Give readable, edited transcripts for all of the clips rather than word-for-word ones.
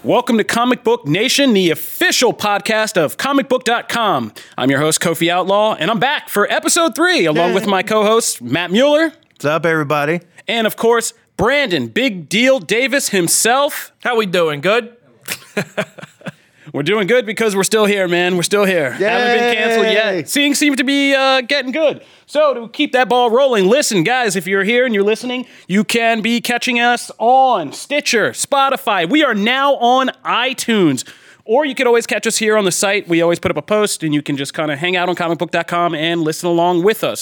Welcome to Comic Book Nation, the official podcast of comicbook.com. I'm your host, Kofi Outlaw, and I'm back for episode 3, along with my co-host, Matt Mueller. What's up, everybody? And, of course, Brandon Big Deal Davis himself. How we doing? Good? We're doing good because we're still here, man. We're still here. Yay! Haven't been canceled yet. Things seem to be getting good. So to keep that ball rolling, listen, guys, if you're here and you're listening, you can be catching us on Stitcher, Spotify. We are now on iTunes. Or you could always catch us here on the site. We always put up a post, and you can just kind of hang out on comicbook.com and listen along with us.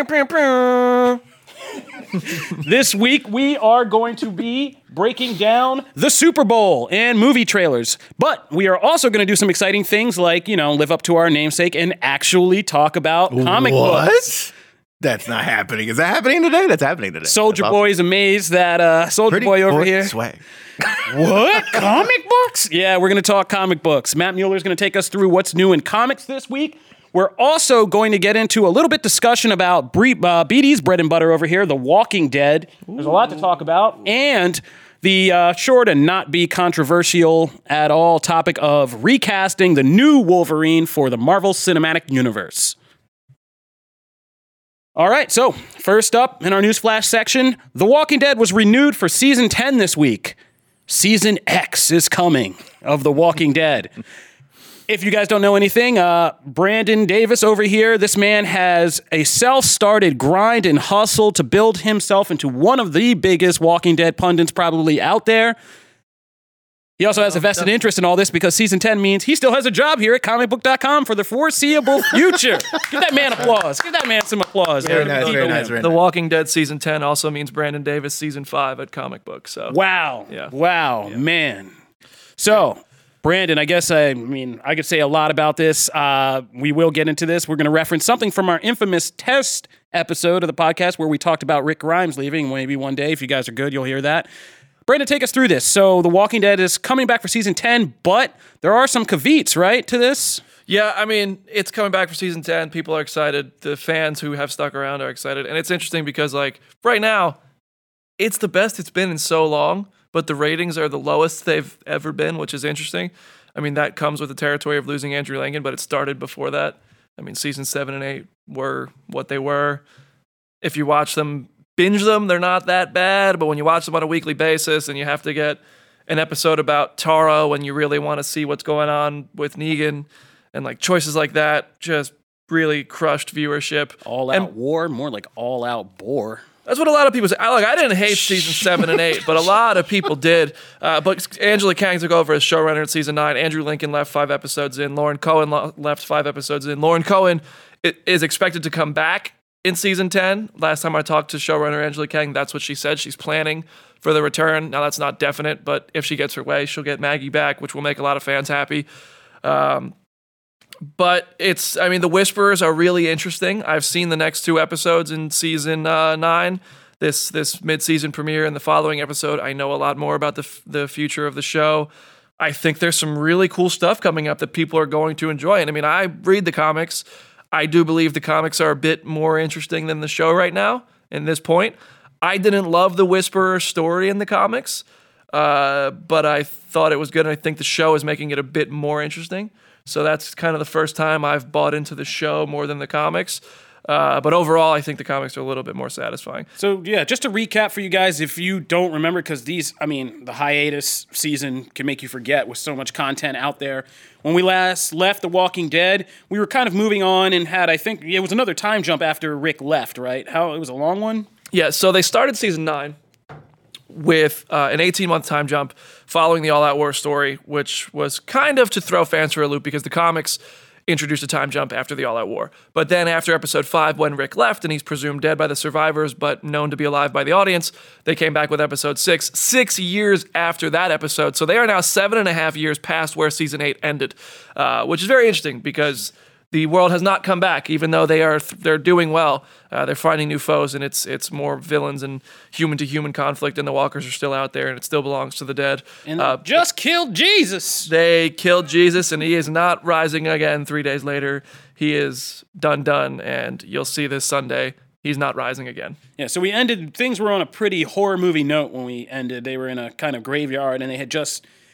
This week, we are going to be breaking down the Super Bowl and movie trailers. But we are also going to do some exciting things like, live up to our namesake and actually talk about comic books. That's not happening. Is that happening today? That's happening today. Soldier Boy is amazed that Soldier Boy over here. Swag. What? Comic books? Yeah, we're going to talk comic books. Matt Mueller is going to take us through what's new in comics this week. We're also going to get into a little bit discussion about BD's bread and butter over here, The Walking Dead. There's a lot to talk about. And the sure to not be controversial at all topic of recasting the new Wolverine for the Marvel Cinematic Universe. All right, so first up in our Newsflash section, The Walking Dead was renewed for Season 10 this week. Season X is coming of The Walking Dead. If you guys don't know anything, Brandon Davis over here, this man has a self-started grind and hustle to build himself into one of the biggest Walking Dead pundits probably out there. He also has a vested interest in all this because Season 10 means he still has a job here at comicbook.com for the foreseeable future. Give that man applause. Give that man some applause. Very nice. The Walking Dead Season 10 also means Brandon Davis Season 5 at Comic Book. So Wow. Yeah. Wow, man. So, Brandon, I guess I could say a lot about this. We will get into this. We're going to reference something from our infamous test episode of the podcast where we talked about Rick Grimes leaving. Maybe one day, if you guys are good, you'll hear that. Brandon, take us through this. So, The Walking Dead is coming back for Season 10, but there are some caveats, right, to this? yeah, it's coming back for Season 10. People are excited. The fans who have stuck around are excited. And it's interesting because, right now, it's the best it's been in so long, but the ratings are the lowest they've ever been, which is interesting. That comes with the territory of losing Andrew Lincoln, but it started before that. Season 7 and 8 were what they were. If you watch them, binge them, they're not that bad, but when you watch them on a weekly basis and you have to get an episode about Tara when you really want to see what's going on with Negan and choices like that, just really crushed viewership. All out war, more like all out bore. That's what a lot of people say. I didn't hate Season 7 and 8, but a lot of people did. But Angela Kang took over as showrunner in Season 9. Andrew Lincoln left 5 episodes in. Lauren Cohen left 5 episodes in. Lauren Cohen is expected to come back in Season 10. Last time I talked to showrunner Angela Kang, that's what she said. She's planning for the return. Now, that's not definite, but if she gets her way, she'll get Maggie back, which will make a lot of fans happy. But the Whisperers are really interesting. I've seen the next 2 episodes in Season 9, this mid-season premiere, and the following episode. I know a lot more about the future of the show. I think there's some really cool stuff coming up that people are going to enjoy. And I read the comics. I do believe the comics are a bit more interesting than the show right now, in this point. I didn't love the Whisperer story in the comics, but I thought it was good, and I think the show is making it a bit more interesting. So that's kind of the first time I've bought into the show more than the comics. But overall, I think the comics are a little bit more satisfying. So, yeah, just to recap for you guys, if you don't remember, because the hiatus season can make you forget with so much content out there. When we last left The Walking Dead, we were kind of moving on and had, it was another time jump after Rick left, right? It was a long one? Yeah, so they started Season 9 with an 18-month time jump following the All Out War story, which was kind of to throw fans for a loop because the comics introduced a time jump after the All Out War. But then after episode 5, when Rick left and he's presumed dead by the survivors but known to be alive by the audience, they came back with episode 6 years after that episode. So they are now 7.5 years past where Season 8 ended, which is very interesting because the world has not come back, even though they're doing well. They're finding new foes, and it's more villains and human-to-human conflict, and the walkers are still out there, and it still belongs to the dead. And just killed Jesus. They killed Jesus, and he is not rising again 3 days later. He is done, and you'll see this Sunday. He's not rising again. Yeah, so things were on a pretty horror movie note when we ended. They were in a kind of graveyard, and they had just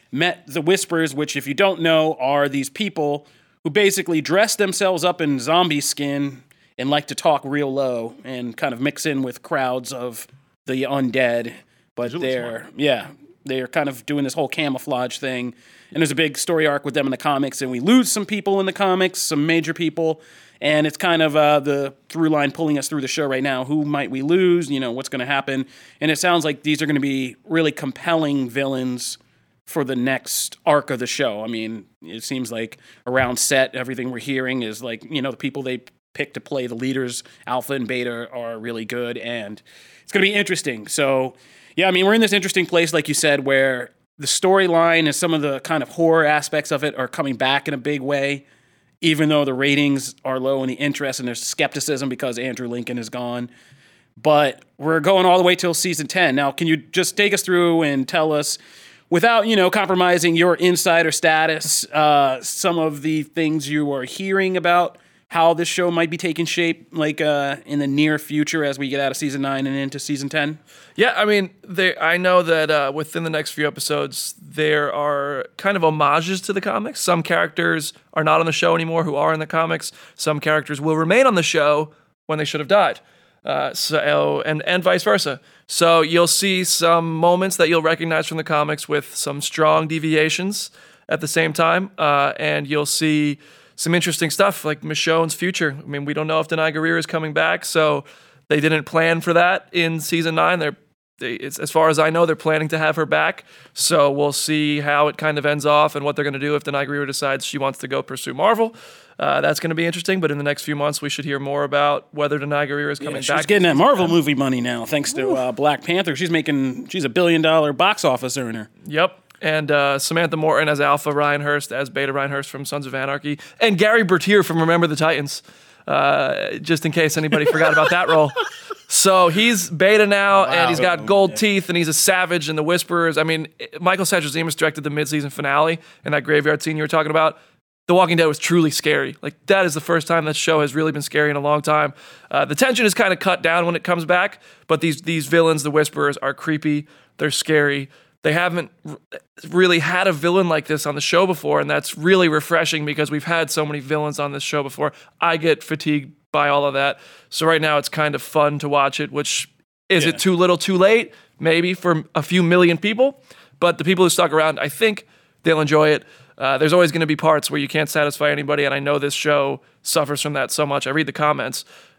met the Whisperers, which, if you don't know, are these people who basically dress themselves up in zombie skin and like to talk real low and kind of mix in with crowds of the undead. But they're kind of doing this whole camouflage thing. And there's a big story arc with them in the comics, and we lose some people in the comics, some major people. And it's kind of the through line pulling us through the show right now. Who might we lose? What's going to happen? And it sounds like these are going to be really compelling villains for the next arc of the show. I mean, it seems like around set, everything we're hearing is like, the people they pick to play the leaders, Alpha and Beta, are really good. And it's going to be interesting. So, yeah, I mean, we're in this interesting place, like you said, where the storyline and some of the kind of horror aspects of it are coming back in a big way, even though the ratings are low and the interest and there's skepticism because Andrew Lincoln is gone. But we're going all the way till season 10. Now, can you just take us through and tell us, without, compromising your insider status, some of the things you are hearing about how this show might be taking shape, like in the near future as we get out of season 9 and into season 10? Yeah, I mean, I know that within the next few episodes, there are kind of homages to the comics. Some characters are not on the show anymore who are in the comics. Some characters will remain on the show when they should have died. And vice versa. So you'll see some moments that you'll recognize from the comics with some strong deviations at the same time, and you'll see some interesting stuff like Michonne's future. I mean, we don't know if Denai Guerrero is coming back, so they didn't plan for that in season 9. As far as I know, they're planning to have her back, so we'll see how it kind of ends off and what they're going to do if Denai Guerrero decides she wants to go pursue Marvel. That's going to be interesting, but in the next few months, we should hear more about whether Denai Guerrero is coming back. She's getting that Marvel movie money now, thanks to Black Panther. She's $1 billion box office earner. Yep. And Samantha Morton as Alpha, Ryan Hurst as Beta, Ryan Hurst from Sons of Anarchy, and Gary Bertier from Remember the Titans, just in case anybody forgot about that role. So he's Beta now, and he's got gold teeth, and he's a savage in the Whisperers. I mean, Michael Satrazemis directed the mid-season finale in that graveyard scene you were talking about. The Walking Dead was truly scary. Like, that is the first time that show has really been scary in a long time. The tension is kind of cut down when it comes back, but these villains, the Whisperers, are creepy. They're scary. They haven't really had a villain like this on the show before, and that's really refreshing because we've had so many villains on this show before. I get fatigued by all of that. So right now it's kind of fun to watch it, which is it too little too late? Maybe for a few million people, but the people who stuck around, I think they'll enjoy it. There's always going to be parts where you can't satisfy anybody, and I know this show suffers from that so much. I read the comments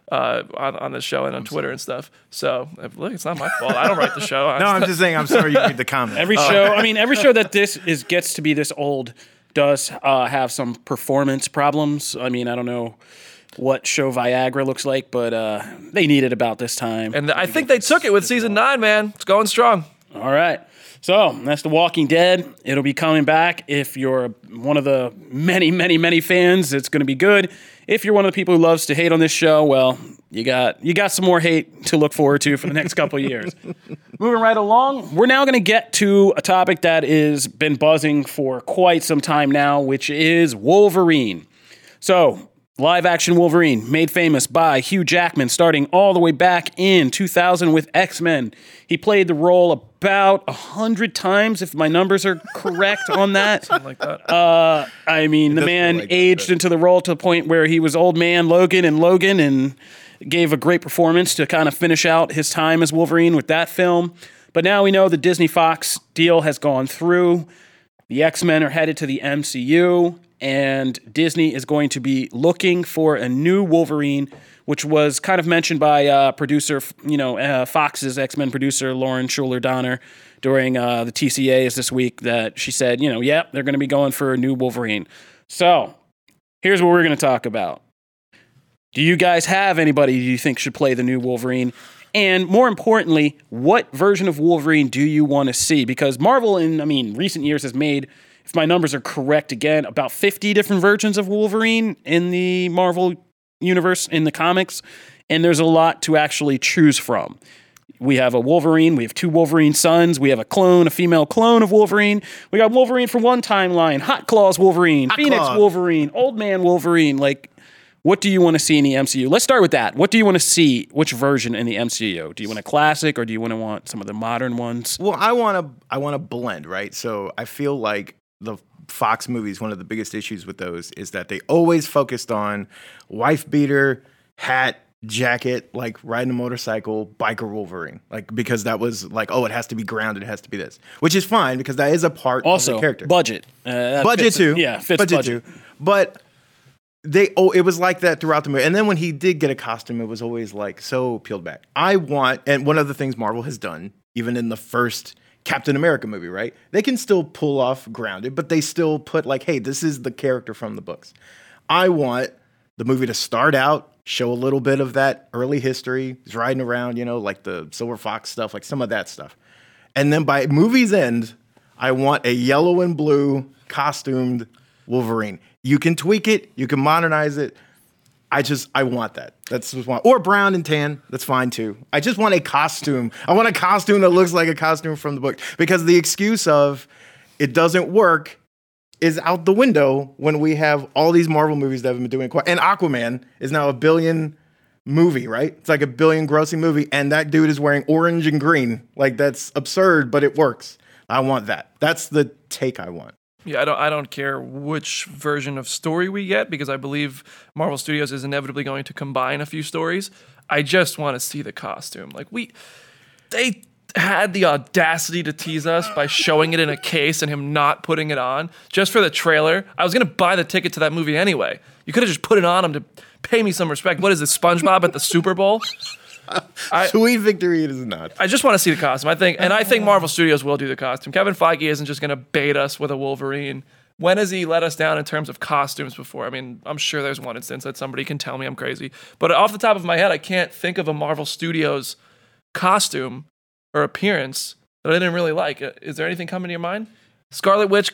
on this show and on Twitter and stuff. So look, it's not my fault. I don't write the show. No, I'm just saying. I'm sorry you read the comments. Every show that gets to be this old does have some performance problems. I mean, I don't know what show Viagra looks like, but they need it about this time. And I think they took it with season 9, man. It's going strong. All right. So that's The Walking Dead. It'll be coming back. If you're one of the many, many, many fans, it's going to be good. If you're one of the people who loves to hate on this show, well, you got some more hate to look forward to for the next couple of years. Moving right along, we're now going to get to a topic that has been buzzing for quite some time now, which is Wolverine. So, live-action Wolverine, made famous by Hugh Jackman, starting all the way back in 2000 with X-Men. He played the role about 100 times, if my numbers are correct on that. Something like that. I mean, the man aged into the role to the point where he was old man Logan and gave a great performance to kind of finish out his time as Wolverine with that film. But now we know the Disney-Fox deal has gone through. The X-Men are headed to the MCU. And Disney is going to be looking for a new Wolverine, which was kind of mentioned by producer, Fox's X-Men producer, Lauren Schuler Donner, during the TCAs this week, that she said, they're going to be going for a new Wolverine. So here's what we're going to talk about. Do you guys have anybody you think should play the new Wolverine? And more importantly, what version of Wolverine do you want to see? Because Marvel in, recent years has made, if my numbers are correct again, about 50 different versions of Wolverine in the Marvel universe, in the comics, and there's a lot to actually choose from. We have a Wolverine, we have 2 Wolverine sons, we have a female clone of Wolverine, we got Wolverine from one timeline, Hot Claws Wolverine, Phoenix Wolverine, Old Man Wolverine, What do you want to see in the MCU? Let's start with that. What do you want to see? Which version in the MCU? Do you want a classic or do you want some of the modern ones? Well, I want to blend, right? So I feel like the Fox movies, one of the biggest issues with those is that they always focused on wife beater, hat, jacket, like riding a motorcycle, biker Wolverine, like because that was like, oh, it has to be grounded, it has to be this, which is fine because that is a part of the character. Budget, budget fits, too, yeah, fits budget too, but. It was like that throughout the movie. And then when he did get a costume, it was always like so peeled back. And one of the things Marvel has done, even in the first Captain America movie, right? They can still pull off grounded, but they still put like, hey, this is the character from the books. I want the movie to start out, show a little bit of that early history. He's riding around, like the Silver Fox stuff, like some of that stuff. And then by movie's end, I want a yellow and blue costumed Wolverine. You can tweak it, you can modernize it. I want that. That's just one. Or brown and tan, that's fine too. I just want a costume. I want a costume that looks like a costume from the book. Because the excuse of it doesn't work is out the window when we have all these Marvel movies that have been doing and Aquaman is now $1 billion movie, right? It's like $1 billion grossing movie, and that dude is wearing orange and green. Like that's absurd, but it works. I want that. That's the take I want. Yeah, I don't care which version of story we get because I believe Marvel Studios is inevitably going to combine a few stories. I just want to see the costume. Like they had the audacity to tease us by showing it in a case and him not putting it on just for the trailer. I was gonna buy the ticket to that movie anyway. You could have just put it on him to pay me some respect. What is this, SpongeBob at the Super Bowl? Sweet victory it is not. I just want to see the costume. I think Marvel Studios will do the costume. Kevin Feige isn't just going to bait us with a Wolverine. When has he let us down in terms of costumes before? I mean, I'm sure there's one instance that somebody can tell me I'm crazy. But off the top of my head, I can't think of a Marvel Studios costume or appearance that I didn't really like. Is there anything coming to your mind? Scarlet Witch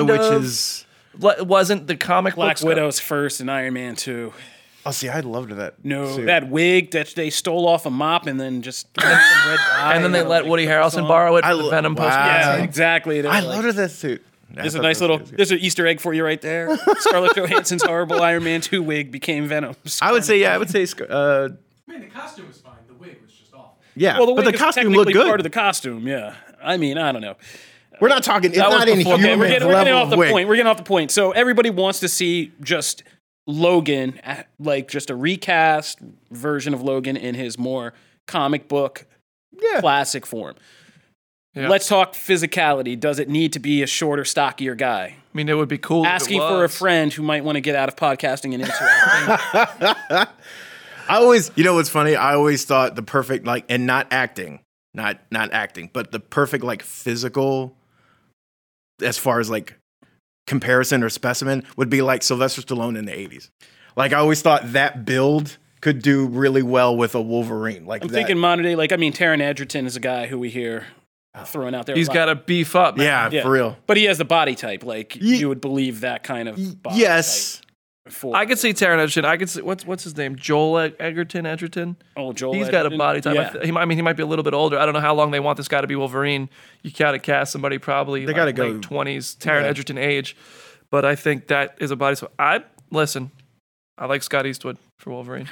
wasn't the comic Black books. Widow's first and Iron Man 2. Oh, see, I loved that. No, suit. that wig that they stole off a mop and then just some red dye. And then they let Woody Harrelson borrow it for the Venom post. Yeah, exactly. I loved that suit. There's a nice little. There's an Easter egg for you right there. Scarlett Johansson's horrible Iron Man 2 wig became Venom. I would say. I mean, the costume was fine. The wig was just awful. Yeah, well, but the costume looked good. Part of the costume, yeah. I mean, I don't know. We're not talking. It's not in human we're getting off the wig. point. We're getting off the point. So everybody wants to see just Logan, like just a recast version of Logan in his more comic book classic form. Yeah. Let's talk physicality. Does it need to be a shorter, stockier guy? I mean, it would be cool. Asking for a friend who might want to get out of podcasting and into acting. I always, what's funny? I always thought the perfect, and not acting, not acting, but the perfect, physical, as far as, comparison or specimen, would be like Sylvester Stallone in the 80s. I always thought that build could do really well with a Wolverine. I'm thinking modern day, Taron Egerton is a guy who we hear throwing out there. He's got to beef up, man. Yeah, for real. But he has the body type. You would believe that kind of body yes. type. I could see Taron Egerton. I could see what's his name? Joel Edgerton. Oh, Joel. He's Edgerton. got a body type. Yeah. He might be a little bit older. I don't know how long they want this guy to be Wolverine. You gotta cast somebody probably they gotta go late 20s, Taron Egerton age. But I think that is a body. So I like Scott Eastwood for Wolverine.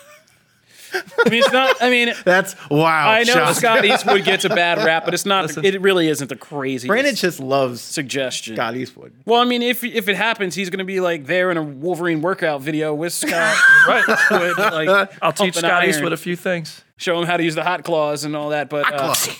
I mean, it's not. I mean, that's wow. I know Scott Eastwood gets a bad rap, but it's not. It really isn't the crazy. Brandon just loves suggestion. Scott Eastwood. Well, I mean, if it happens, he's going to be there in a Wolverine workout video with Scott. Right. Eastwood, I'll teach Scott Eastwood a few things. Show him how to use the hot claws and all that. But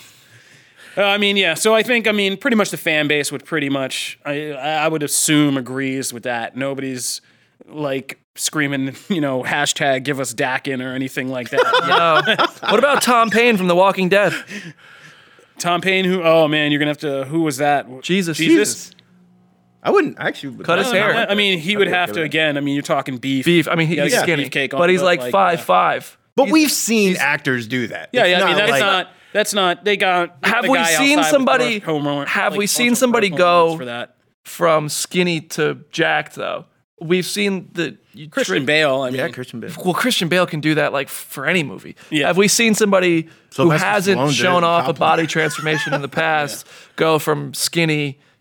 I mean, yeah. So I think, pretty much the fan base would pretty much, I would assume, agrees with that. Nobody's screaming, hashtag give us Dakin or anything like that. What about Tom Payne from The Walking Dead? Tom Payne, you're going to have to, who was that? Jesus. I wouldn't actually cut his hair. I mean, he would have to, again, you're talking beef. I mean, he's skinny, beefcake but he's 5'5". But we've seen actors do that. That's not, they got, have we seen somebody go for that? From skinny to jacked, though? We've seen Christian Bale. Christian Bale. Well, Christian Bale can do that for any movie. Yeah. Have we seen somebody who hasn't shown off a body transformation in the past go from skinny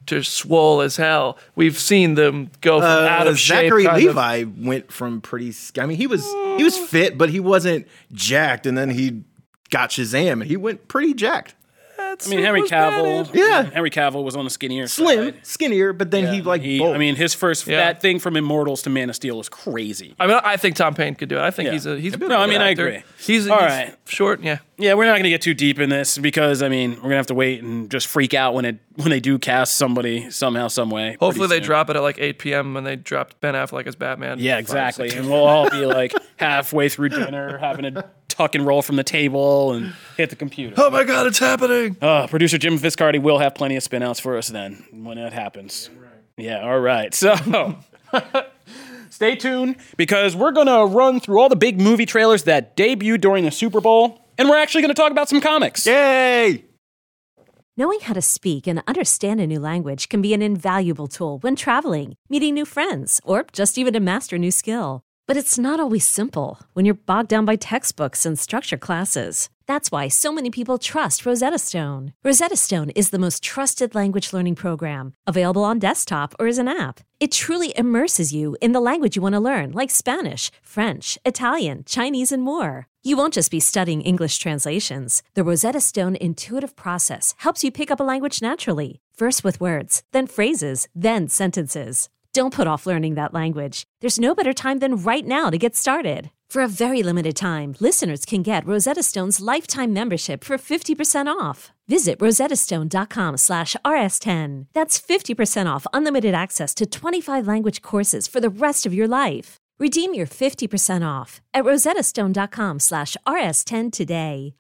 to swole as hell. We've seen them go from out of shape. Zachary kind of. Levi went from I mean, he was fit, but he wasn't jacked, and then he got Shazam, and he went pretty jacked. I mean, Henry Cavill. Yeah. Henry Cavill was on the skinnier Slim, side. skinnier, but then he bulked. I mean, his first that thing from Immortals to Man of Steel is crazy. I mean, I think Tom Payne could do it. I think he's a No, I mean, I actor. agree. He's All right. short, yeah. Yeah, we're not going to get too deep in this because I mean, we're going to have to wait and just freak out when they do cast somebody somehow, some way. Hopefully they pretty soon. drop it at like 8 p.m. when they dropped Ben Affleck as Batman. Yeah, exactly. And we'll all be like halfway through dinner, having to tuck and roll from the table and hit the computer. Oh my God, it's happening! Producer Jim Viscardi will have plenty of spin-outs for us then when that happens. Yeah, all right. So stay tuned because we're going to run through all the big movie trailers that debuted during the Super Bowl, and we're actually going to talk about some comics. Yay! Knowing how to speak and understand a new language can be an invaluable tool when traveling, meeting new friends, or just even to master a new skill. But it's not always simple when you're bogged down by textbooks and structured classes. That's why so many people trust Rosetta Stone. Rosetta Stone is the most trusted language learning program, available on desktop or as an app. It truly immerses you in the language you want to learn, like Spanish, French, Italian, Chinese, and more. You won't just be studying English translations. The Rosetta Stone intuitive process helps you pick up a language naturally, first with words, then phrases, then sentences. Don't put off learning that language. There's no better time than right now to get started. For a very limited time, listeners can get Rosetta Stone's lifetime membership for 50% off. Visit rosettastone.com/rs10. That's 50% off unlimited access to 25 language courses for the rest of your life. Redeem your 50% off at rosettastone.com/rs10 today.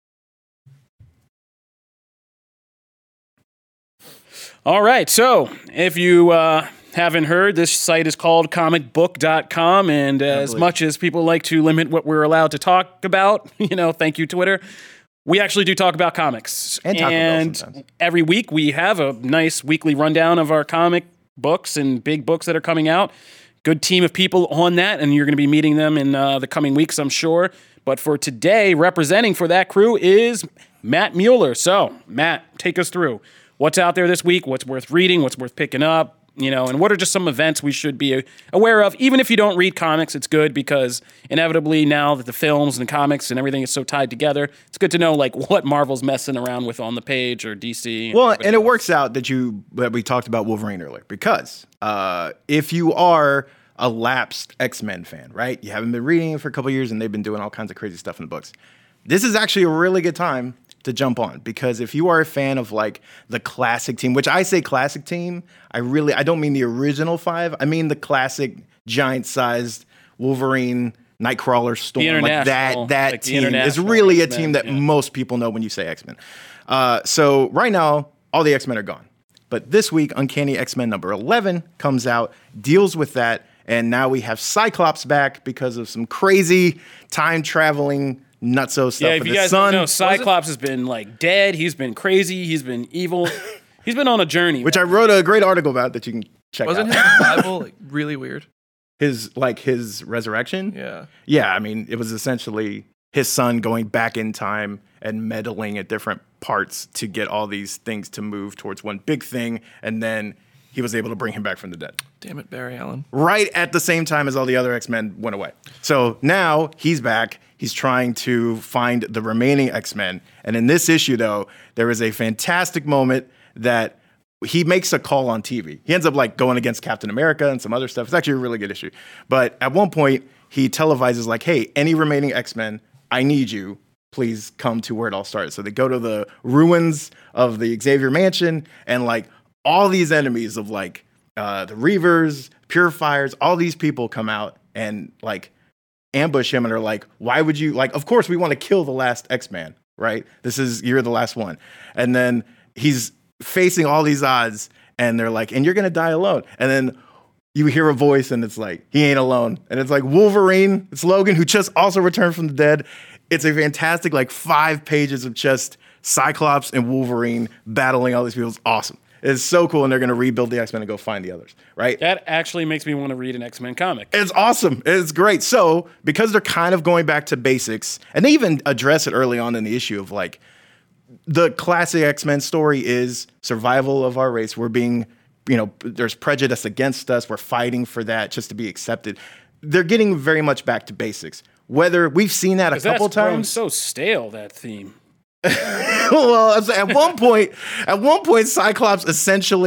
All right, so if you haven't heard, this site is called comicbook.com, and as much as people like to limit what we're allowed to talk about, thank you, Twitter, we actually do talk about comics. And Taco Bell sometimes. Every week we have a nice weekly rundown of our comic books and big books that are coming out. Good team of people on that, and you're going to be meeting them in the coming weeks, I'm sure. But for today, representing for that crew is Matt Mueller. So, Matt, take us through what's out there this week, what's worth reading, what's worth picking up, and what are just some events we should be aware of. Even if you don't read comics, it's good because inevitably now that the films and the comics and everything is so tied together, it's good to know what Marvel's messing around with on the page or DC. Well, and it works out that we talked about Wolverine earlier because if you are a lapsed X-Men fan, right? You haven't been reading it for a couple of years and they've been doing all kinds of crazy stuff in the books. This is actually a really good time to jump on because if you are a fan of the classic team, which I say classic team, I don't mean the original 5. I mean the classic giant-sized Wolverine, Nightcrawler, Storm, that team is really a team that most people know when you say X-Men. So right now, all the X-Men are gone. But this week, Uncanny X-Men number 11 comes out, deals with that, and now we have Cyclops back because of some crazy time-traveling nutso stuff. Yeah, if you guys don't know, Cyclops has been dead. He's been crazy. He's been evil. He's been on a journey. Which I wrote a great article about that you can check out. Wasn't his Bible really weird? His resurrection? Yeah. Yeah, I mean, it was essentially his son going back in time and meddling at different parts to get all these things to move towards one big thing, and then he was able to bring him back from the dead. Damn it, Barry Allen. Right at the same time as all the other X-Men went away. So now he's back. He's trying to find the remaining X-Men. And in this issue, though, there is a fantastic moment that he makes a call on TV. He ends up going against Captain America and some other stuff. It's actually a really good issue. But at one point, he televises hey, any remaining X-Men, I need you. Please come to where it all started. So they go to the ruins of the Xavier Mansion and all these enemies of the Reavers, Purifiers, all these people come out and ambush him and are why would you of course we want to kill the last X-Man, right? You're the last one. And then he's facing all these odds and they're and you're gonna die alone. And then you hear a voice and it's he ain't alone. And it's Wolverine, it's Logan, who just also returned from the dead. It's a fantastic 5 pages of just Cyclops and Wolverine battling all these people. It's awesome. It's so cool, and they're going to rebuild the X-Men and go find the others, right? That actually makes me want to read an X-Men comic. It's awesome. It's great. So, because they're kind of going back to basics, and they even address it early on in the issue of the classic X-Men story is survival of our race. We're being, there's prejudice against us. We're fighting for that just to be accepted. They're getting very much back to basics. Whether we've seen that a couple times. So stale, that theme. Well, at one point, Cyclops essentially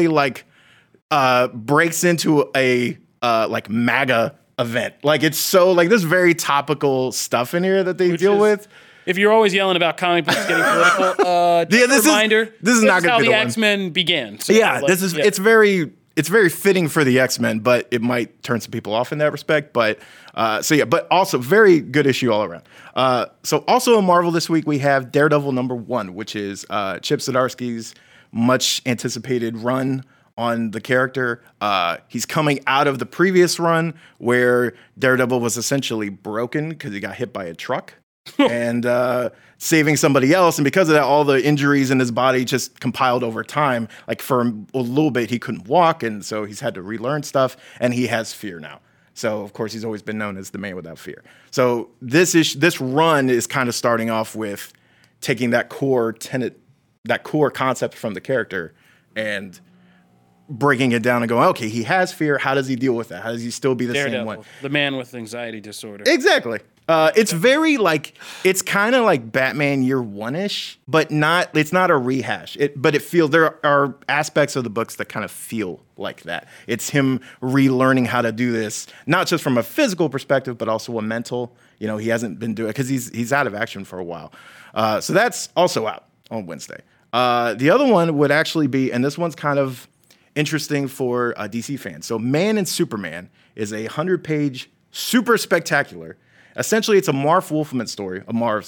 breaks into a like MAGA event. Like it's so like there's very topical stuff in here that they deal with. If you're always yelling about comic books getting political, this is not how the the X-Men began. So it's very fitting for the X-Men, but it might turn some people off in that respect. But but also very good issue all around. So also in Marvel this week we have Daredevil #1, which is Chip Zdarsky's much anticipated run on the character. He's coming out of the previous run where Daredevil was essentially broken because he got hit by a truck. And saving somebody else. And because of that, all the injuries in his body just compiled over time. Like for a little bit, he couldn't walk. And so he's had to relearn stuff. And he has fear now. So, of course, he's always been known as the man without fear. So this run is kind of starting off with taking that core concept from the character and breaking it down and going, okay, he has fear. How does he deal with that? How does he still be the same one? The man with anxiety disorder. Exactly. It's very it's kind of like Batman Year One-ish, but it's not a rehash. There are aspects of the books that kind of feel like that. It's him relearning how to do this, not just from a physical perspective, but also a mental. He hasn't been doing it because he's out of action for a while. So that's also out on Wednesday. The other one would actually be, and this one's kind of interesting for DC fans. So Man and Superman is a 100-page, super spectacular. Essentially, it's a Marv Wolfman story. Marv.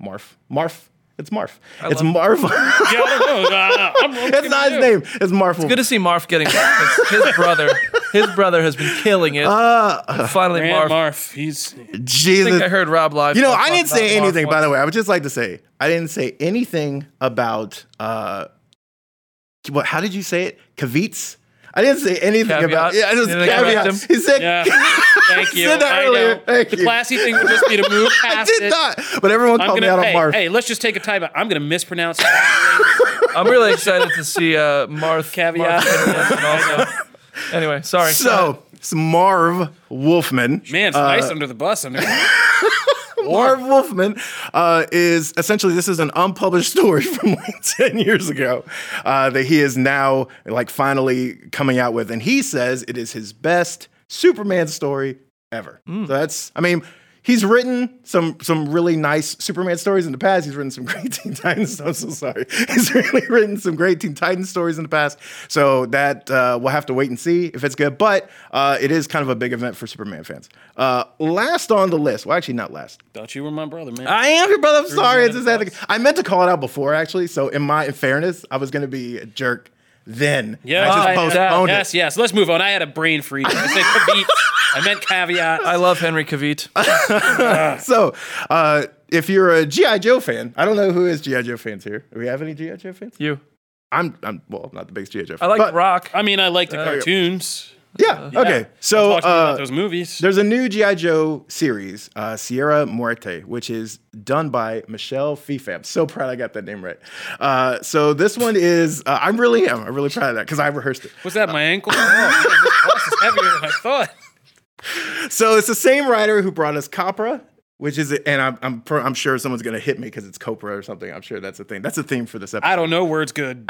It's Marv. It's Marv. Yeah, I don't know. It's not his name. It's Marv. It's good to see Marv getting his brother has been killing it. Finally, Marv. He's Jesus. I think I heard Rob live. I didn't say anything. By the way, I would just like to say I didn't say anything about how did you say it? Kavitz. I didn't say anything about. Yeah, I just caveat. He said. Yeah. Thank you. Said that earlier. Thank the you. classy thing would just be to move past it. I did not. But everyone called me out on Marv. Hey, let's just take a time out. I'm going to mispronounce it. I'm really excited to see Marv. Caveat. Anyway, sorry. So it's Marv Wolfman. Man, it's nice under the bus. Marv Wolfman is essentially, this is an unpublished story from 10 years ago that he is now finally coming out with. And he says it is his best Superman story ever. So that's, he's written some really nice Superman stories in the past. He's written some great Teen Titans. I'm so sorry. He's really written some great Teen Titans stories in the past. So that we'll have to wait and see if it's good. But it is kind of a big event for Superman fans. Last on the list. Well, actually, not last. Thought you were my brother, man. I am your brother. I'm sorry. I meant to call it out before, actually. So in fairness, I was going to be a jerk then. Yeah, I just postponed it. Yes. Let's move on. I had a brain freeze. I said Kavit. I meant caveat. I love Henry Cavill. So, if you're a G.I. Joe fan, I don't know who is G.I. Joe fans here. Do we have any G.I. Joe fans? You. I'm not the biggest G.I. Joe fan. I like Rock. I like the cartoons. Yeah. Okay. So watching about those movies. There's a new G.I. Joe series, Sierra Muerte, which is done by Michelle Pfeiffer. I'm so proud I got that name right. So this one is I'm really proud of that because I rehearsed it. Was that my ankle? Oh, man, this boss is heavier than I thought. So it's the same writer who brought us Copra, which is, and I'm sure someone's gonna hit me because it's Copra or something. I'm sure that's a thing. That's a theme for this episode. I don't know words good.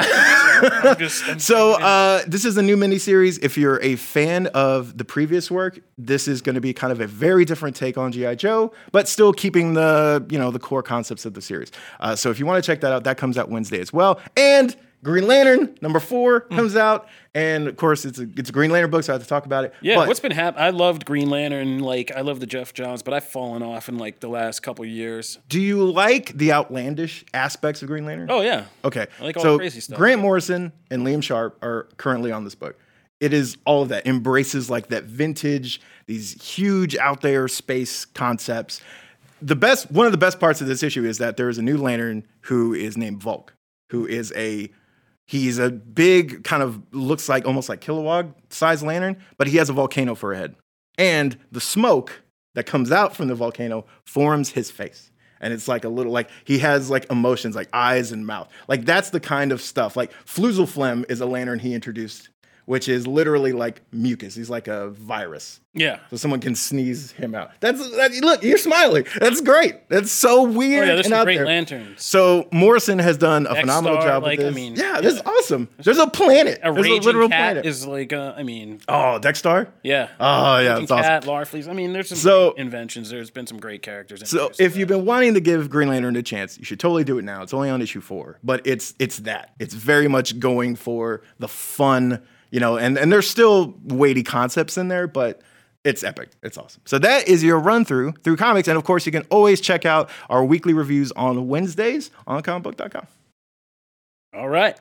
So this is a new miniseries. If you're a fan of the previous work, this is going to be kind of a very different take on G.I. Joe, but still keeping the core concepts of the series. So if you want to check that out, that comes out Wednesday as well. And Green Lantern #4 comes out, and of course it's a Green Lantern book, so I have to talk about it. Yeah, what's been happening? I loved Green Lantern, I love the Jeff Johns, but I've fallen off in the last couple of years. Do you like the outlandish aspects of Green Lantern? Oh yeah. Okay. I like all the crazy stuff. Grant Morrison and Liam Sharp are currently on this book. It is all of that. Embraces that vintage, these huge out there space concepts. One of the best parts of this issue is that there is a new Lantern who is named Volk, who is he's a big, kind of looks almost like Kilowog sized lantern, but he has a volcano for a head. And the smoke that comes out from the volcano forms his face. And it's like a little, like, he has like emotions, like eyes and mouth. Like, that's the kind of stuff. Like, Fluzelphlegm is a lantern he introduced, which is literally like mucus. He's like a virus. Yeah. So someone can sneeze him out. Look, you're smiling. That's great. That's so weird. Oh, yeah, there's and some out great there. lanterns. So Morrison has done a phenomenal X-Star, job like, with I this. mean, this is awesome. There's a planet. A There's a raging literal cat planet. is like, I mean, Oh, Dexstar? yeah. Oh, yeah, Raging it's awesome. cat, Larfleeze. I mean, there's some So- great inventions. There's been some great characters. In So there, if you've been wanting to give Green Lantern a chance, you should totally do it now. It's only on issue 4, but it's that. It's very much going for the fun, and there's still weighty concepts in there, but it's epic. It's awesome. So that is your run through comics, and of course you can always check out our weekly reviews on Wednesdays on comicbook.com. All right.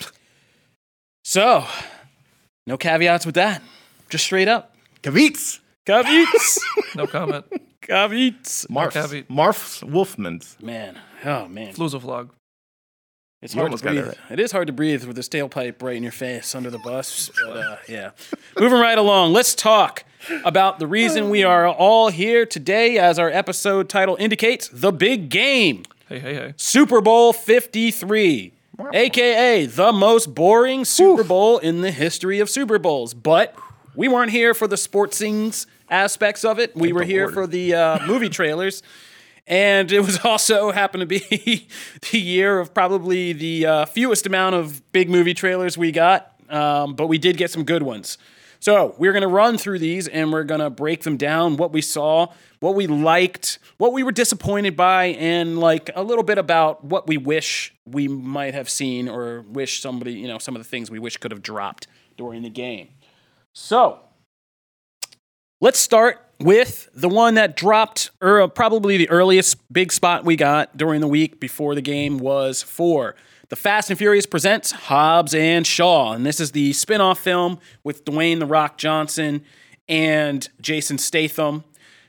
So, no caveats with that. Just straight up. Kavitz, Caveats. No comment. Caveats. Marf's Wolfman's. Man. Oh, man. Fluzoflog. It's You hard to almost got breathe. that It is hard to breathe with this tailpipe right in your face under the bus. But yeah. Moving right along, let's talk about the reason we are all here today, as our episode title indicates, the big game. Hey. Super Bowl 53, a.k.a. the most boring Super Bowl in the history of Super Bowls. But we weren't here for the sportsings aspects of it. We were here for the movie trailers. And it was also happened to be the year of probably the fewest amount of big movie trailers we got, but we did get some good ones. So we're going to run through these and we're going to break them down, what we saw, what we liked, what we were disappointed by, and like a little bit about what we wish we might have seen or wish somebody, some of the things we wish could have dropped during the game. So let's start with the one that dropped, probably the earliest big spot we got during the week before the game was for The Fast and Furious presents Hobbs and Shaw. And this is the spin-off film with Dwayne "The Rock" Johnson and Jason Statham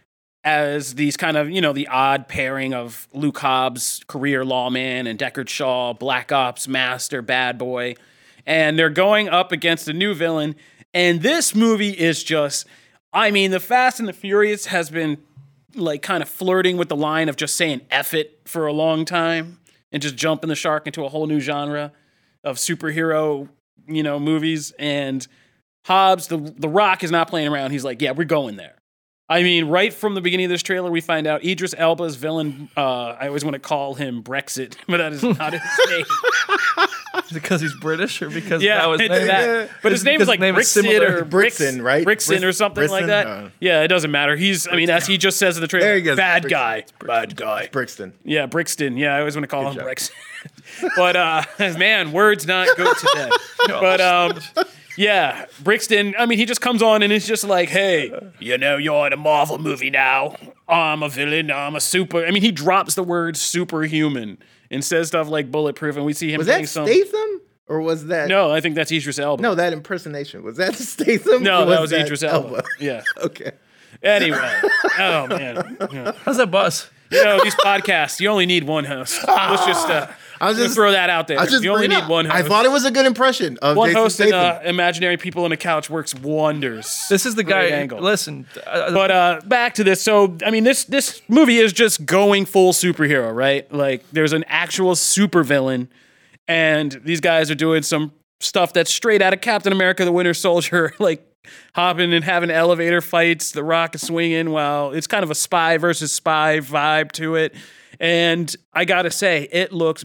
as these kind of, the odd pairing of Luke Hobbs, career lawman, and Deckard Shaw, Black Ops master, bad boy. And they're going up against a new villain. And this movie is just... The Fast and the Furious has been like kind of flirting with the line of just saying F it for a long time and just jumping the shark into a whole new genre of superhero, movies. And Hobbs, the Rock, is not playing around. He's like, yeah, we're going there. Right from the beginning of this trailer, we find out Idris Elba's villain, I always want to call him Brexit, but that is not his name. Is it because he's British or because Yeah, that was it's name? that. But his name is like Brixton or Brixton, right? Brixton or something like that. Brixton? Yeah, it doesn't matter. He's, as he just says in the trailer, There he goes. bad Brixton. guy. Bad guy. Brixton. Yeah, Brixton. Yeah, I always want to call him job. Brixton. But, man, words not good today. But, yeah, Brixton, he just comes on and it's just like, hey, you're in a Marvel movie now. I'm a villain. I'm a super... he drops the word superhuman and says stuff like bulletproof, and we see him Was doing that some... Statham? Or was that... No, I think that's Idris Elba. No, that impersonation. Was that Statham? No, or that was Idris Elba. Yeah. Okay. Anyway. Oh, man. Yeah. How's that buzz? These podcasts, you only need one host. Let's just, I was just throw that out there. I was just You only bringing need up. one host. I thought it was a good impression of one Jason host and Statham. imaginary people on a couch works wonders. This is the Great guy. angle. Listen, But back to this. So, this movie is just going full superhero, right? Like, there's an actual supervillain, and these guys are doing some stuff that's straight out of Captain America: The Winter Soldier, like hopping and having elevator fights. The Rock is swinging while it's kind of a spy versus spy vibe to it. And I gotta say, it looks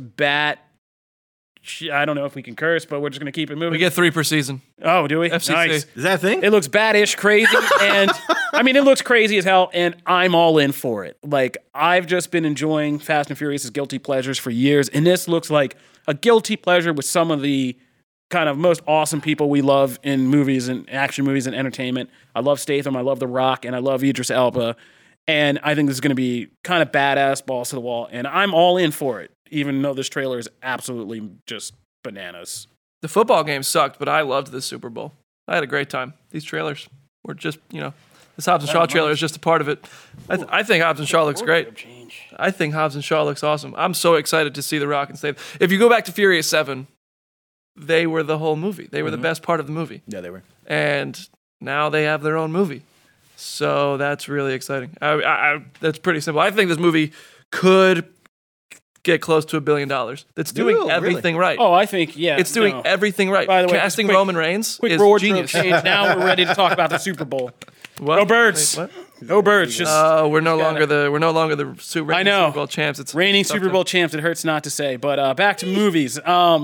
I don't know if we can curse, but we're just gonna keep it moving. we get 3 per season. Oh, do we? FCC. Nice. Is that a thing? It looks badish crazy, and it looks crazy as hell, and I'm all in for it. Like, I've just been enjoying Fast and Furious as guilty pleasures for years, and this looks like a guilty pleasure with some of the kind of most awesome people we love in movies and action movies and entertainment. I love Statham, I love The Rock, and I love Idris Elba, and I think this is going to be kind of badass, balls to the wall, and I'm all in for it, even though this trailer is absolutely just bananas. The football game sucked, but I loved this Super Bowl. I had a great time. These trailers were just, this Hobbs and Shaw trailer is just a part of it. I think Hobbs and Shaw looks great. I think Hobbs and Shaw looks awesome. I'm so excited to see The Rock and Statham. If you go back to Furious 7, they were the whole movie. They were the best part of the movie. Yeah, they were. And now they have their own movie. So that's really exciting. That's pretty simple. I think this movie could get close to $1 billion. That's doing Really? everything right. Oh, I think, yeah. It's doing no. everything right. By the way, Casting quick- Roman Reigns Quick is wardrobe genius. change. Now we're ready to talk about the Super Bowl. What? Go Birds. Wait, what? Go Birds. Just We're no longer the Super I know. Bowl champs. It's reigning tough Super to- Bowl champs. It hurts not to say. But back to movies.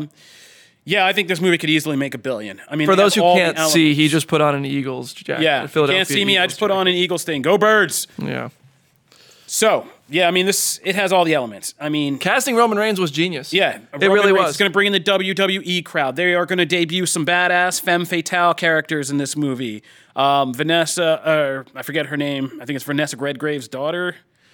Yeah, I think this movie could easily make $1 billion. I mean, For they those have who all the can't elements. see, he just put on an Eagles jacket. Yeah, a Philadelphia can't see me. I Eagles just put on an Eagles thing. Go Birds. jacket. Yeah. So yeah, I mean, it has all the elements. I mean, Casting Roman Reigns was genius. yeah, it really was. It's going to bring in the WWE crowd. They are going to debut some badass femme fatale characters in this movie. Vanessa, I forget her name. I think it's Vanessa Redgrave's daughter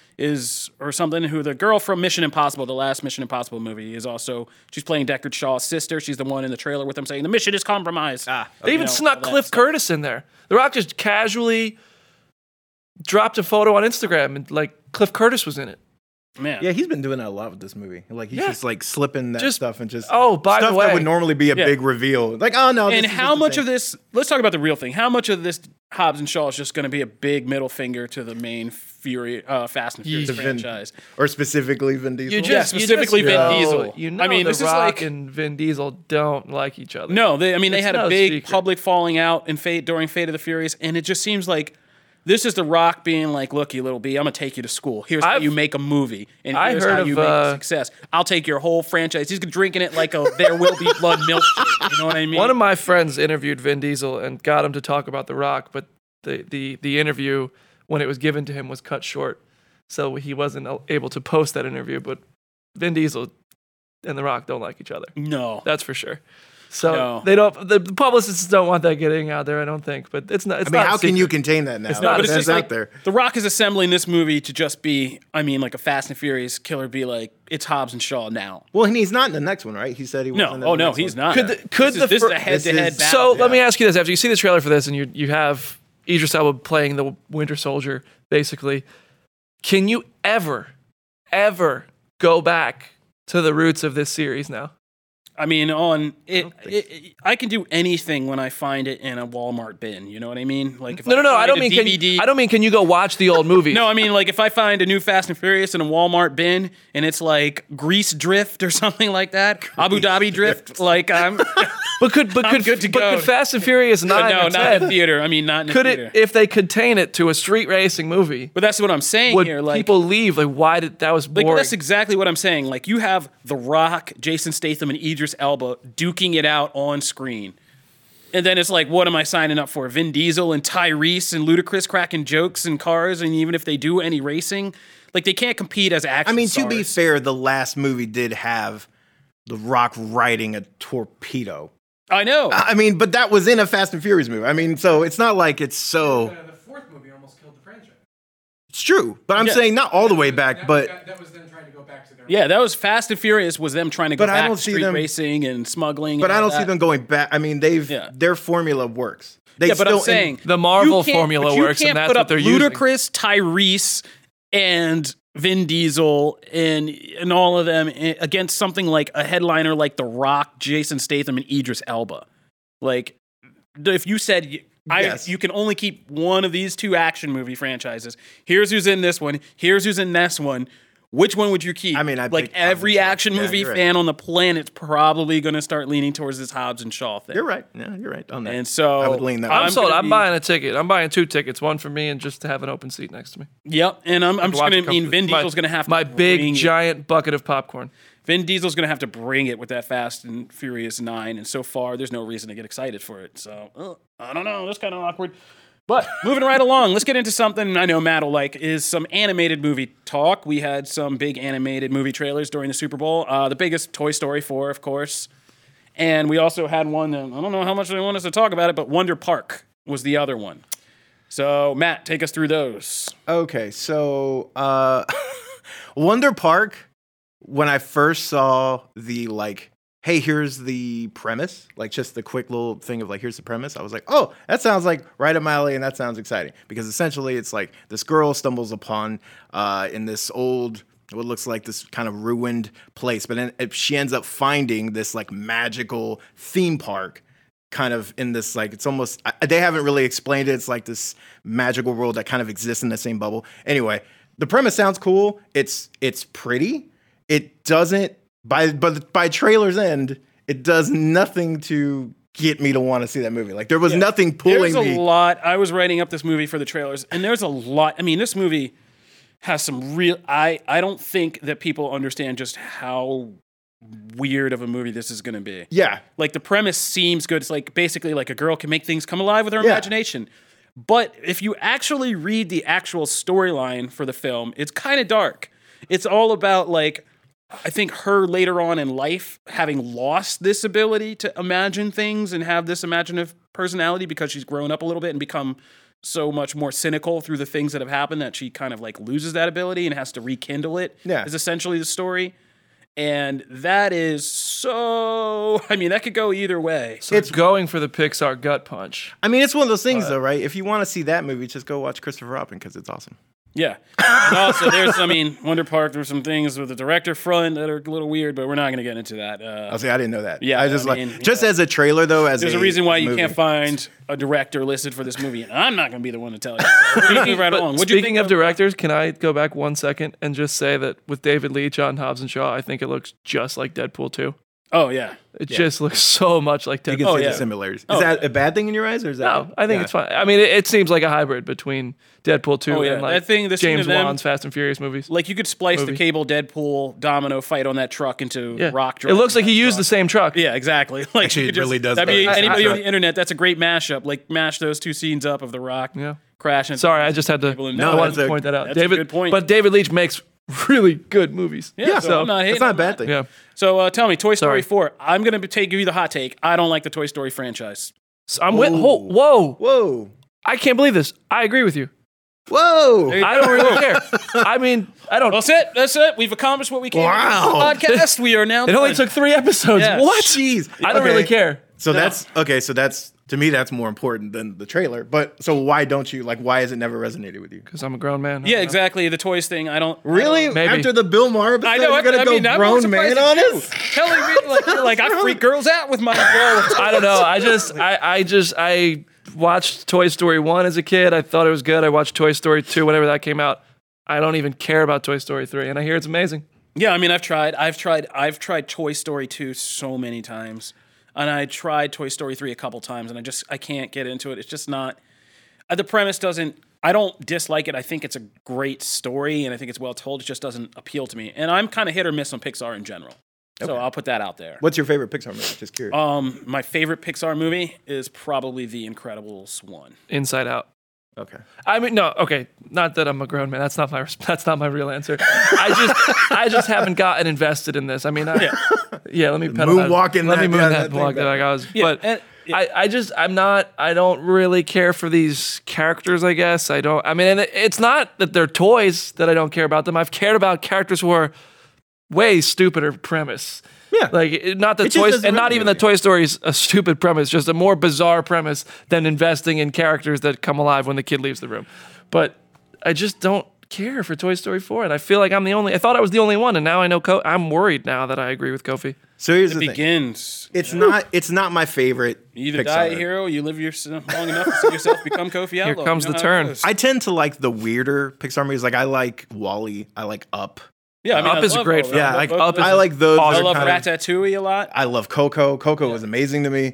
or something, who the girl from Mission Impossible, the last Mission Impossible movie, is also, she's playing Deckard Shaw's sister. She's the one in the trailer with them saying, the mission is compromised. They even snuck Cliff Curtis in there. The Rock just casually dropped a photo on Instagram and like Cliff Curtis was in it. Man. Yeah, he's been doing that a lot with this movie. Like he's Yeah. just like slipping that Just- stuff and just oh, by the stuff way. that would normally be a Yeah. big reveal. Like, oh no. And how much of this, let's talk about the real thing. How much of this Hobbs and Shaw is just going to be a big middle finger to the main Fast and Furious franchise? or specifically Vin Diesel? specifically Vin know- Diesel. You know, I mean, The this is Rock like- and Vin Diesel don't like each other. No, they It's had a no big secret. public falling out in during Fate of the Furious, and it just seems like this is The Rock being like, look, you little B, I'm going to take you to school. Here's how you make a movie, and I here's heard how of, you make a success. I'll take your whole franchise. He's drinking it like a There Will Be Blood milkshake. You know what I mean? One of my friends interviewed Vin Diesel and got him to talk about The Rock, but the interview, when it was given to him, was cut short. So he wasn't able to post that interview, but Vin Diesel and The Rock don't like each other. No. That's for sure. So No. they don't. The publicists don't want that getting out there. I don't think, but it's not. It's I mean, not how a can secret. you contain that now? It's not, But it's That's just out like there. The Rock is assembling this movie to just be, I mean, like a Fast and Furious killer, be like, it's Hobbs and Shaw now. Well, and he's not in the next one, right? He said he No, wasn't in oh the no, next he's one. not. Could the this is fir- a head-to-head This is- battle. So let me ask you this: after you see the trailer for this, and you have Idris Elba playing the Winter Soldier, basically, can you ever go back to the roots of this series now? I mean, I can do anything when I find it in a Walmart bin. You know what I mean? Like, if No. find I don't a mean. DVD. I don't mean. Can you go watch the old movie? No, I mean, like, if I find a new Fast and Furious in a Walmart bin and it's like Grease Drift or something like that, Abu Dhabi Drift, like I'm. But could good to go. Fast and Furious 9 But no, or not 10, in theater. I mean, not in the could theater. it, if they contain it to a street racing movie, But that's what I'm saying would here. Like, people leave? Like, why did that was Like boring? that's exactly what I'm saying. Like you have The Rock, Jason Statham, and Idris Elba duking it out on screen, and then it's like, what am I signing up for? Vin Diesel and Tyrese and Ludacris cracking jokes in cars, and even if they do any racing, like they can't compete as action. I mean, to be stars. fair, the last movie did have The Rock riding a torpedo. I know. I mean, but that was in a Fast and Furious movie. I mean, so it's not like it's so. The fourth movie almost killed the franchise. It's true, but I'm Yeah. saying not all the way back. But That was them trying to go back to their. Yeah, that was Fast and Furious. Was them trying to go But I back don't to see street them- racing and smuggling. but and I all don't see that. them going back. I mean, Yeah. their formula works. They Yeah, but I'm still- saying The Marvel you can't- formula but you works, and can't that's put what up they're using. Ludacris, Tyrese, and Vin Diesel and all of them against something like a headliner like The Rock, Jason Statham, and Idris Elba. Like, if you said Yes. you can only keep one of these two action movie franchises. Here's who's in this one. Here's who's in this one. Which one would you keep? I mean, I'd like pick Hobbs every and Shaw. action Yeah, movie you're right. fan on the planet's probably going to start leaning towards this Hobbs and Shaw thing. You're right. Yeah, you're right on that. And so I would lean that. I'm way. sold. gonna I'm be- buying a ticket. I'm buying 2 tickets, one for me and just to have an open seat next to me. Yep, and I'm just Watch going it to come mean through. Vin Diesel's going to have to my big bring it. giant bucket of popcorn. Vin Diesel's going to have to bring it with that Fast and Furious 9, and so far there's no reason to get excited for it. So I don't know, that's kind of awkward. But moving right along, let's get into something I know Matt will like, is some animated movie talk. We had some big animated movie trailers during the Super Bowl. The biggest, Toy Story 4, of course. And we also had one that, I don't know how much they want us to talk about it, but Wonder Park was the other one. So Matt, take us through those. Okay, so Wonder Park, when I first saw the hey, here's the premise, like just the quick little thing of here's the premise, I was like, oh, that sounds like right up my alley, and that sounds exciting. Because essentially it's like this girl stumbles upon in this old, what looks like this kind of ruined place, but then she ends up finding this magical theme park kind of in this it's almost, they haven't really explained it. It's like this magical world that kind of exists in the same bubble. Anyway, the premise sounds cool. It's pretty. It doesn't by trailer's end, it does nothing to get me to want to see that movie. Like there was nothing pulling There's me. a lot. I was writing up this movie for the trailers, and there's a lot. I mean, this movie has some real. I don't think that people understand just how weird of a movie this is going to be. Yeah. Like the premise seems good. It's like basically like a girl can make things come alive with her Yeah. imagination. But if you actually read the actual storyline for the film, it's kind of dark. It's all about like I think her later on in life having lost this ability to imagine things and have this imaginative personality because she's grown up a little bit and become so much more cynical through the things that have happened that she kind of like loses that ability and has to rekindle it. Yeah. Is essentially the story. And that is so, I mean, that could go either way. So it's going for the Pixar gut punch. I mean, it's one of those things, though, right? If you want to see that movie, just go watch Christopher Robin because it's awesome. Yeah. And also, there's, I mean, Wonder Park, there's some things with the director front that are a little weird, but we're not going to get into that. I'll say I didn't know that. Yeah, I just I mean, just as a trailer though. As There's a reason why you movie. can't find a director listed for this movie, and I'm not going to be the one to tell you. So we're gonna move right along. What'd you Speaking think of directors, can I go back 1 second and just say that with David Leitch on Hobbs and Shaw, I think it looks just like Deadpool 2. Oh, yeah. It just looks so much like You Deadpool. can Oh, see yeah. the similarities. Oh, Is that a bad thing in your eyes, or is that? No, I think it's fine. I mean, it seems like a hybrid between Deadpool 2 Oh, yeah. and like That thing, the scene James of them- Wan's Fast and Furious movies. Like, you could splice the Movie. Cable Deadpool domino fight on that truck into Yeah. rock. It looks like he used the same truck. Yeah, exactly. Like Actually, you it could really does That'd be look- anybody on That's the internet. That's a great mashup. Like mash those two scenes up of the Rock Yeah. crashing. Sorry, I just had to. People in- I No, wanted that's to a- point that out. that's a David, good point. But David Leitch makes really good movies. Yeah, so I'm not hating It's not a on bad that. thing. Yeah. So tell me, Toy Story Sorry. 4. I'm going to give you the hot take. I don't like the Toy Story franchise. So I'm with. Whoa! Whoa, I can't believe this. I agree with you. whoa! I don't really care. I mean, I don't. That's it. That's it. We've accomplished what we can. Wow. with the podcast. We are now. It only done. took 3 episodes. Yeah. What? Jeez, I don't Okay. really care. So that's okay. So that's to me, that's more important than the trailer. But so why don't you like? Why has it never resonated with you? Because I'm a grown man. Yeah, exactly. The toys thing. I don't Really? Maybe. After the Bill Maher episode, I know. you're gonna I go mean, I'm grown surprised man on at you. us? Telling me like I freak girls out with my girl. I don't know. I watched Toy Story 1 as a kid. I thought it was good. I watched Toy Story 2 whenever that came out. I don't even care about Toy Story 3, and I hear it's amazing. Yeah, I mean, I've tried Toy Story 2 so many times, and I tried Toy Story 3 a couple times, and I can't get into it. It's just not. The premise doesn't. I don't dislike it. I think it's a great story, and I think it's well told. It just doesn't appeal to me, and I'm kind of hit or miss on Pixar in general. So I'll put that out there. What's your favorite Pixar movie? Just curious. My favorite Pixar movie is probably The Incredibles 1. Inside Out. Okay. I mean, no, okay. Not that I'm a grown man. That's not my real answer. I just haven't gotten invested in this. I mean, yeah. Let me pedal that. Moonwalking Let me that- move yeah, that that thing block back. that I was. Yeah, But and- I don't really care for these characters. I guess I don't. I mean, and it's not that they're toys that I don't care about them. I've cared about characters who are way stupider premise. Yeah. Like not the It just toys, doesn't and not resonate even the with you. Toy Story's a stupid premise, just a more bizarre premise than investing in characters that come alive when the kid leaves the room. But I just don't care for Toy Story 4, and I feel like I thought I was the only one, and now I know. I'm worried now that I agree with Kofi. So here's It the thing. begins. It's not my favorite. You either Pixar. die a hero, you live long enough to see yourself become Kofi Outlaw. comes You know the how turn. it goes. I tend to like the weirder Pixar movies. Like I like Wall-E. I like Up. Yeah, I mean, Up I is a love great all film. that. Yeah, I love like both Up of is I those. like those. I They're love kinda- Ratatouille a lot. I love Coco. Coco was amazing to me.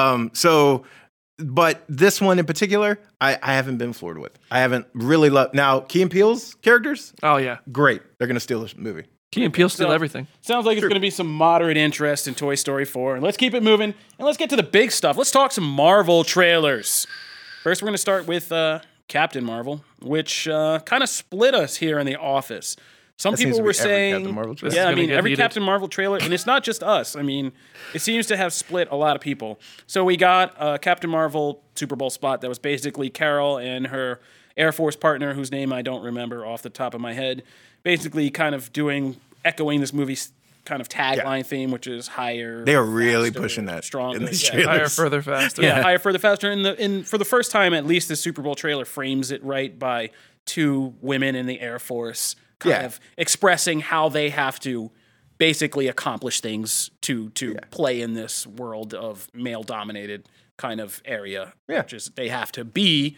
But this one in particular, I haven't been floored with. I haven't really loved. Now, Key and Peele's characters, Oh yeah, great. They're gonna steal this movie. Key and Peele steal everything. Sounds like it's going to be some moderate interest in Toy Story 4. And let's keep it moving, and let's get to the big stuff. Let's talk some Marvel trailers. First, we're going to start with Captain Marvel, which kind of split us here in the office. Some That seems people to be were every saying, Captain Marvel trailer. yeah, I This is mean, gonna get every heated. Captain Marvel trailer, and it's not just us. I mean, it seems to have split a lot of people. So we got a Captain Marvel Super Bowl spot that was basically Carol and her Air Force partner, whose name I don't remember off the top of my head, basically kind of echoing this movie's kind of tagline theme, which is higher. They are really faster, pushing that stronger. in these Yeah. trailers. Higher, further, faster. Yeah, higher, further, faster. And for the first time, at least, the Super Bowl trailer frames it right by two women in the Air Force, kind Yeah. of expressing how they have to basically accomplish things to play in this world of male-dominated kind of area. Yeah. Which is they have to be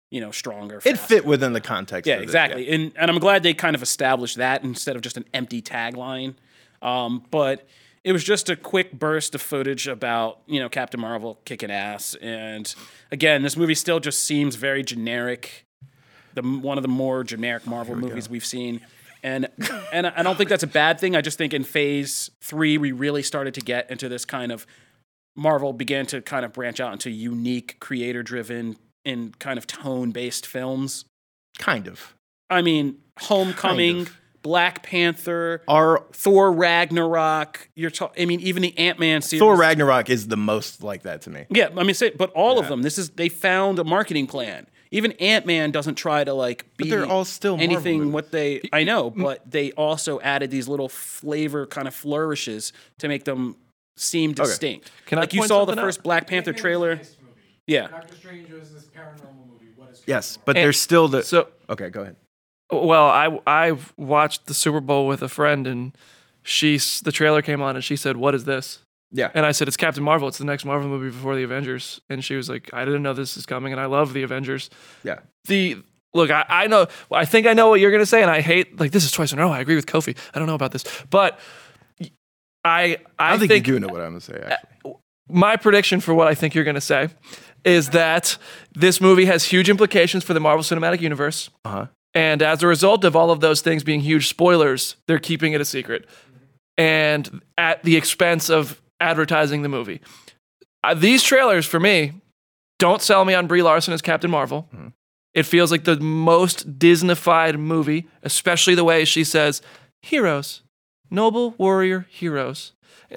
stronger. It faster. fit within the context. Yeah, of it, exactly. And I'm glad they kind of established that instead of just an empty tagline. But it was just a quick burst of footage about, Captain Marvel kicking ass. And again, this movie still just seems very generic. One of the more generic Marvel movies we've seen. And I don't think that's a bad thing. I just think in phase 3, we really started to get into this kind of Marvel began to kind of branch out into unique, creator-driven, and kind of tone-based films. Kind of. I mean, Homecoming, Black Panther, Our Thor Ragnarok. Even the Ant-Man series. Thor Ragnarok is the most like that to me. Yeah, but all of them. They found a marketing plan. Even Ant-Man doesn't try to be. But they're all still Marvel anything. movies. I know, but they also added these little flavor kind of flourishes to make them seem distinct. Can I you point saw the something first out? Black Panther trailer? Nice movie. Yeah. Doctor Strange was this paranormal movie. What is Yes, but there's still the. So, Okay, go ahead. well, I watched the Super Bowl with a friend, and the trailer came on, and she said, "What is this?" Yeah. And I said, "It's Captain Marvel. It's the next Marvel movie before the Avengers." And she was like, "I didn't know this is coming, and I love the Avengers." Yeah. Look, I know. I think I know what you're gonna say, and I hate this is twice in a row. I agree with Kofi. I don't know about this, but I think you do know what I'm going to say, actually. My prediction for what I think you're gonna say is that this movie has huge implications for the Marvel Cinematic Universe. Uh-huh. And as a result of all of those things being huge spoilers, they're keeping it a secret. And at the expense of advertising the movie. These trailers, for me, don't sell me on Brie Larson as Captain Marvel. Mm-hmm. It feels like the most Disney-fied movie, especially the way she says, heroes, noble warrior heroes.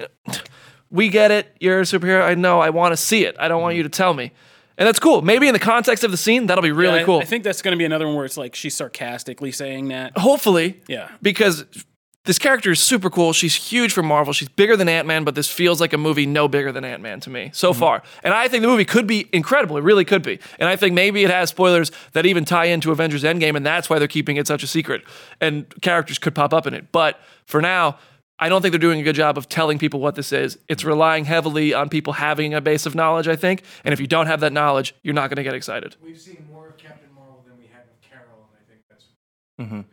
We get it. You're a superhero. I know. I want to see it. I don't want you to tell me. And that's cool. Maybe in the context of the scene, that'll be really cool. I think that's going to be another one where it's she's sarcastically saying that. Hopefully. Yeah. Because this character is super cool. She's huge for Marvel. She's bigger than Ant-Man, but this feels like a movie no bigger than Ant-Man to me so far. And I think the movie could be incredible. It really could be. And I think maybe it has spoilers that even tie into Avengers Endgame, and that's why they're keeping it such a secret. And characters could pop up in it. But for now, I don't think they're doing a good job of telling people what this is. It's relying heavily on people having a base of knowledge, I think. And if you don't have that knowledge, you're not going to get excited. We've seen more of Captain Marvel than we had with Carol, and I think that's the biggest.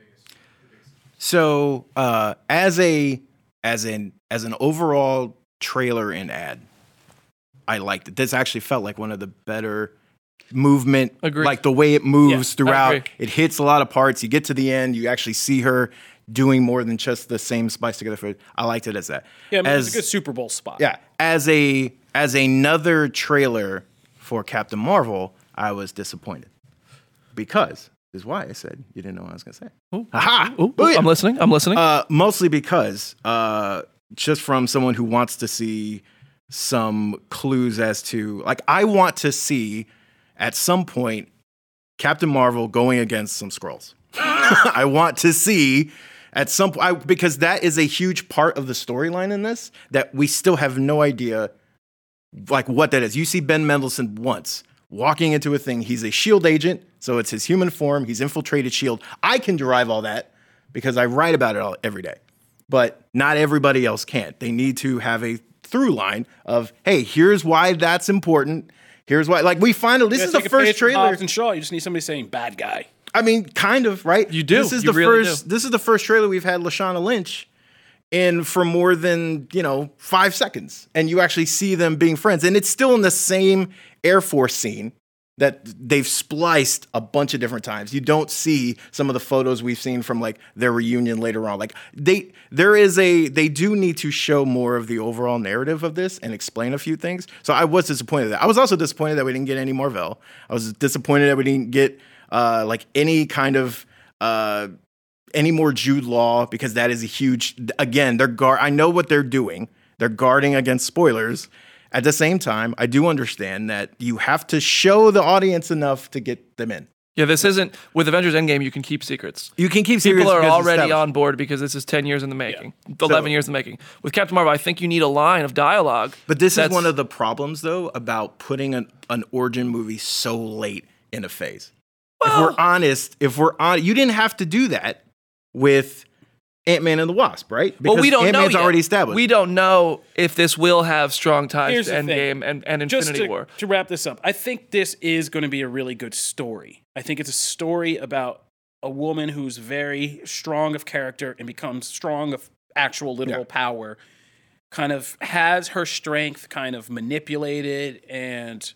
So, as an overall trailer and ad, I liked it. This actually felt like one of the better movement, Agreed. like the way it moves I throughout. agree. It hits a lot of parts. You get to the end, you actually see her doing more than just the same spliced together footage. I liked it as that. Yeah, it's a good Super Bowl spot. Yeah, as another trailer for Captain Marvel, I was disappointed because this is why I said you didn't know what I was going to say. Aha! Ooh, Booyah! I'm listening. Mostly because just from someone who wants to see some clues as to I want to see at some point Captain Marvel going against some Skrulls. I want to see at some point because that is a huge part of the storyline in this that we still have no idea what that is. You see Ben Mendelsohn once walking into a thing. He's a SHIELD agent, so it's his human form. He's infiltrated SHIELD. I can derive all that because I write about it every day. But not everybody else can. They need to have a through line of, hey, here's why that's important. Here's why. We find this is the first trailer. Hobbs and Shaw. You just need somebody saying bad guy. I mean, kind of, right? You do. This is You the really first. do. This is the first trailer we've had Lashana Lynch in for more than 5 seconds, and you actually see them being friends, and it's still in the same Air Force scene that they've spliced a bunch of different times. You don't see some of the photos we've seen from their reunion later on. They do need to show more of the overall narrative of this and explain a few things. So I was disappointed that. I was also disappointed that we didn't get any Marvel. I was disappointed that we didn't get any kind of any more Jude Law because that is a huge. Again, I know what they're doing. They're guarding against spoilers. At the same time, I do understand that you have to show the audience enough to get them in. Yeah, this isn't with Avengers Endgame. You can keep secrets. You can keep secrets. People are because it's already established. on board because this is 10 years in the making, 11 years in the making. With Captain Marvel, I think you need a line of dialogue. But this is one of the problems, though, about putting an origin movie so late in a phase. If we're honest, you didn't have to do that with Ant-Man and the Wasp, right? Well, we don't know Ant-Man's yet. already established. We don't know if this will have strong ties Here's to the thing. Endgame and Just Infinity War. to wrap this up, I think this is going to be a really good story. I think it's a story about a woman who's very strong of character and becomes strong of actual literal power, kind of has her strength kind of manipulated and,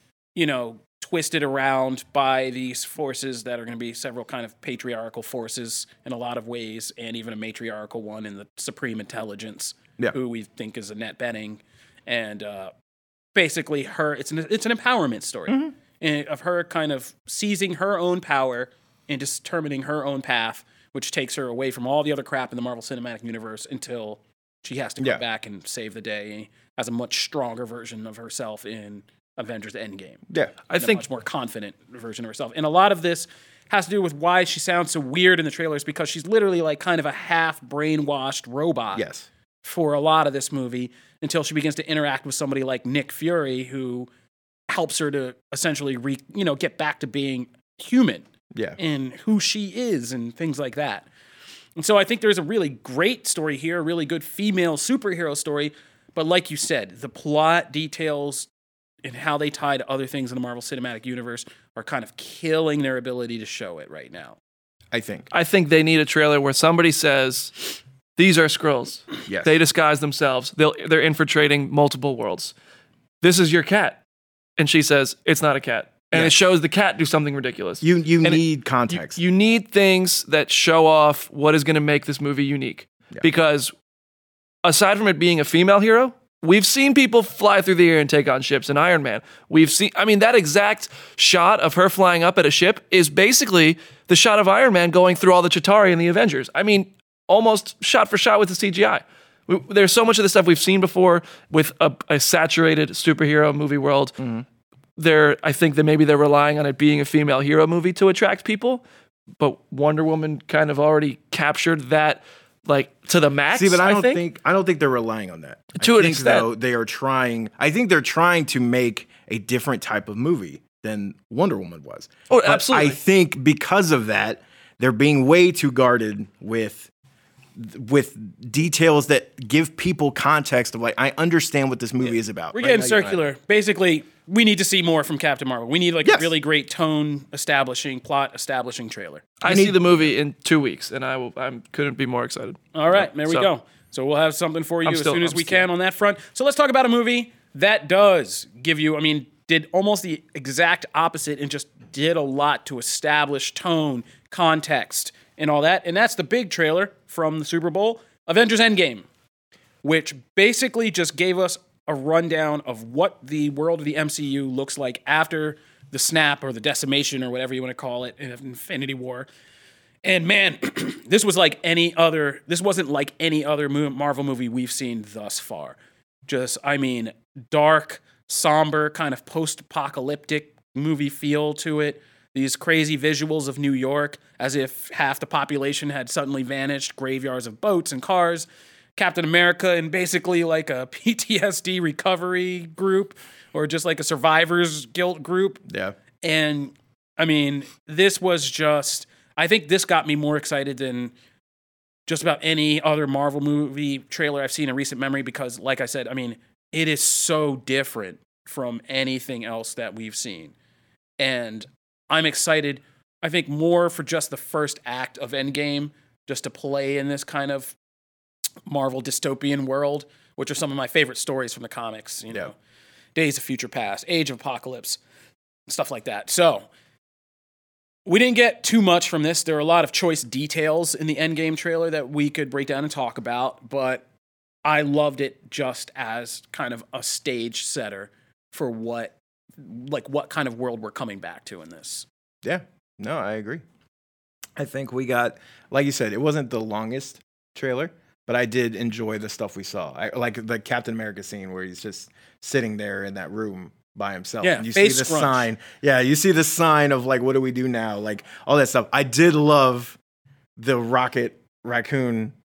twisted around by these forces that are going to be several kind of patriarchal forces in a lot of ways, and even a matriarchal one in the Supreme Intelligence, who we think is Annette Bening. And basically it's an empowerment story of her kind of seizing her own power and determining her own path, which takes her away from all the other crap in the Marvel Cinematic Universe until she has to go back and save the day as a much stronger version of herself in Avengers Endgame. Yeah. I think a much more confident version of herself. And a lot of this has to do with why she sounds so weird in the trailers, because she's literally like kind of a half brainwashed robot for a lot of this movie until she begins to interact with somebody like Nick Fury, who helps her to essentially get back to being human and who she is and things like that. And so I think there's a really great story here, a really good female superhero story. But like you said, the plot details and how they tie to other things in the Marvel Cinematic Universe are kind of killing their ability to show it right now. I think they need a trailer where somebody says, these are Skrulls. Yes. They disguise themselves. They're infiltrating multiple worlds. This is your cat. And she says, it's not a cat. And it shows the cat do something ridiculous. You need context. You need things that show off what is going to make this movie unique. Yeah. Because aside from it being a female hero, we've seen people fly through the air and take on ships in Iron Man. That exact shot of her flying up at a ship is basically the shot of Iron Man going through all the Chitauri in the Avengers. I mean, almost shot for shot with the CGI. There's so much of the stuff we've seen before with a saturated superhero movie world. I think that maybe they're relying on it being a female hero movie to attract people, but Wonder Woman kind of already captured that, like, to the max. See, but I don't think they're relying on that. To an extent, though, they are trying. I think they're trying to make a different type of movie than Wonder Woman was. Oh, but absolutely. I think because of that, they're being way too guarded with details that give people context of, like, I understand what this movie is about. We're getting circular. Basically, we need to see more from Captain Marvel. We need a really great tone establishing, plot establishing trailer. I see the movie in 2 weeks, and I couldn't be more excited. All right, there we go. So we'll have something for you as soon as we can on that front. So let's talk about a movie that does give you, did almost the exact opposite and just did a lot to establish tone, context, and all that. And that's the big trailer from the Super Bowl, Avengers Endgame, which basically just gave us a rundown of what the world of the MCU looks like after the snap or the decimation or whatever you want to call it in Infinity War. And man, this wasn't like any other Marvel movie we've seen thus far. Dark, somber, kind of post-apocalyptic movie feel to it. These crazy visuals of New York, as if half the population had suddenly vanished, graveyards of boats and cars. Captain America and basically like a PTSD recovery group or just like a survivor's guilt group. Yeah. And this was just, I think this got me more excited than just about any other Marvel movie trailer I've seen in recent memory because, like I said, it is so different from anything else that we've seen. And I'm excited, I think, more for just the first act of Endgame, just to play in this kind of Marvel dystopian world, which are some of my favorite stories from the comics, Days of Future Past, Age of Apocalypse, stuff like that. So we didn't get too much from this. There are a lot of choice details in the Endgame trailer that we could break down and talk about, but I loved it just as kind of a stage setter for what kind of world we're coming back to in this. Yeah, no, I agree. I think we got, like you said, it wasn't the longest trailer, but I did enjoy the stuff we saw. I like the Captain America scene where he's just sitting there in that room by himself. Yeah, and you see the scrunch. sign. Yeah, you see the sign of like, what do we do now? Like all that stuff. I did love the Rocket Raccoon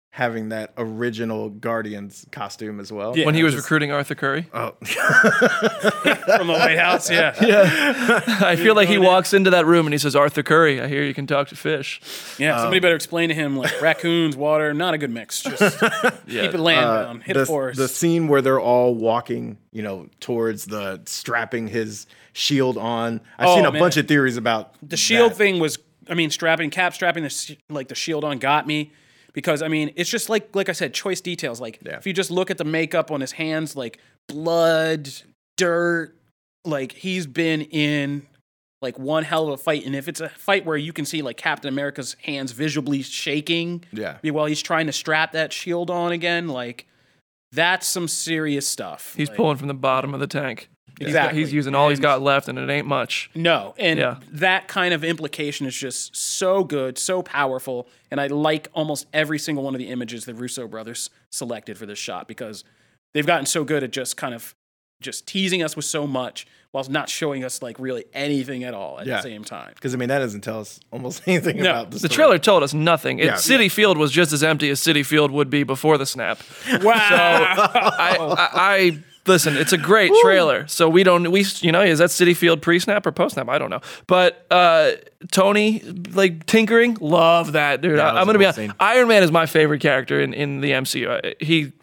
having that original Guardians costume as well. Yeah. When he was recruiting Arthur Curry. Oh, From the White House, yeah. I feel like he walks into that room and he says, Arthur Curry, I hear you can talk to fish. Yeah, somebody better explain to him, like, raccoons, water, not a good mix. Just keep it land down, hit a forest. the scene where they're all walking, towards the strapping his shield on. I've seen a bunch of theories about the shield that. thing was, strapping the shield on got me. Because, it's just like I said, choice details. Like, if you just look at the makeup on his hands, like, blood, dirt, like, he's been in, like, one hell of a fight. And if it's a fight where you can see, like, Captain America's hands visibly shaking while he's trying to strap that shield on again, like, that's some serious stuff. He's like, pulling from the bottom of the tank. Exactly. He's using all he's got left, and it ain't much. No, and that kind of implication is just so good, so powerful, and I like almost every single one of the images the Russo brothers selected for this shot because they've gotten so good at just kind of just teasing us with so much while not showing us like really anything at all at the same time. Because that doesn't tell us almost anything about the story. The trailer told us nothing. City Field was just as empty as City Field would be before the snap. Wow. I listen, it's a great trailer. So is that City Field pre-snap or post-snap? I don't know. But Tony, like, tinkering, love that, dude. I'm going to be honest. Iron Man is my favorite character in the MCU.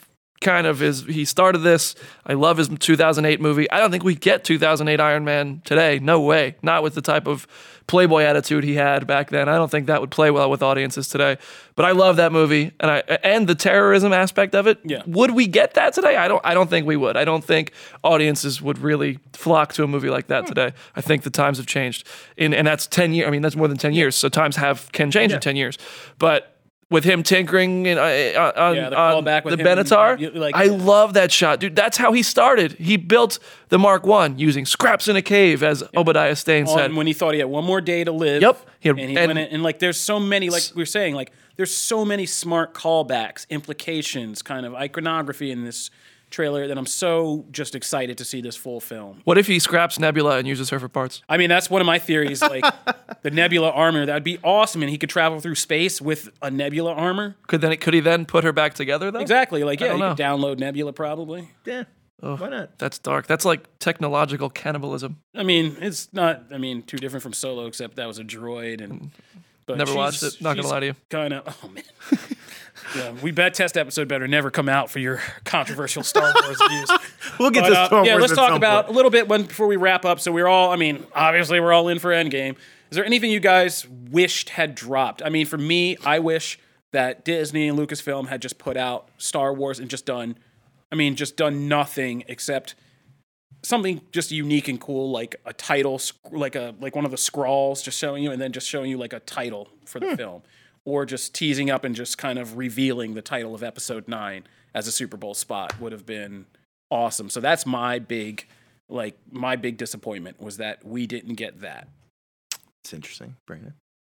He started this. I love his 2008 movie. I don't think we get 2008 Iron Man today. No way. Not with the type of Playboy attitude he had back then. I don't think that would play well with audiences today. But I love that movie, and the terrorism aspect of it. Yeah. Would we get that today? I don't think we would. I don't think audiences would really flock to a movie like that today. I think the times have changed, and that's 10 years. That's more than 10 years. So times can change in 10 years. But with him tinkering on the Benatar, I love that shot, dude. That's how he started. He built the Mark I using scraps in a cave, as Obadiah Stane said. When he thought he had one more day to live. Yep. And he went in, and like there's so many, like we were saying, like there's so many smart callbacks, implications, kind of iconography in this trailer that I'm so just excited to see this full film. What if he scraps Nebula and uses her for parts? That's one of my theories. Like the Nebula armor, that'd be awesome, and he could travel through space with a Nebula armor. Could he then put her back together though? Exactly. Like he could download Nebula probably. Yeah. Why not? That's dark. That's like technological cannibalism. It's not. Too different from Solo, except that was a droid and. But never watched it. Not gonna lie to you. Kind of. Oh man. Yeah, we bet test episode better never come out for your controversial Star Wars views. We'll get to Star Wars. Yeah, let's at talk some about point. a little bit before we wrap up. So we're all. Obviously we're all in for Endgame. Is there anything you guys wished had dropped? For me, I wish that Disney and Lucasfilm had just put out Star Wars and just done nothing except something just unique and cool, like a title, like one of the scrawls, just showing you, and then just showing you like a title for the film, or just teasing up and just kind of revealing the title of Episode 9 as a Super Bowl spot would have been awesome. So that's my big disappointment was that we didn't get that. It's interesting, Brandon.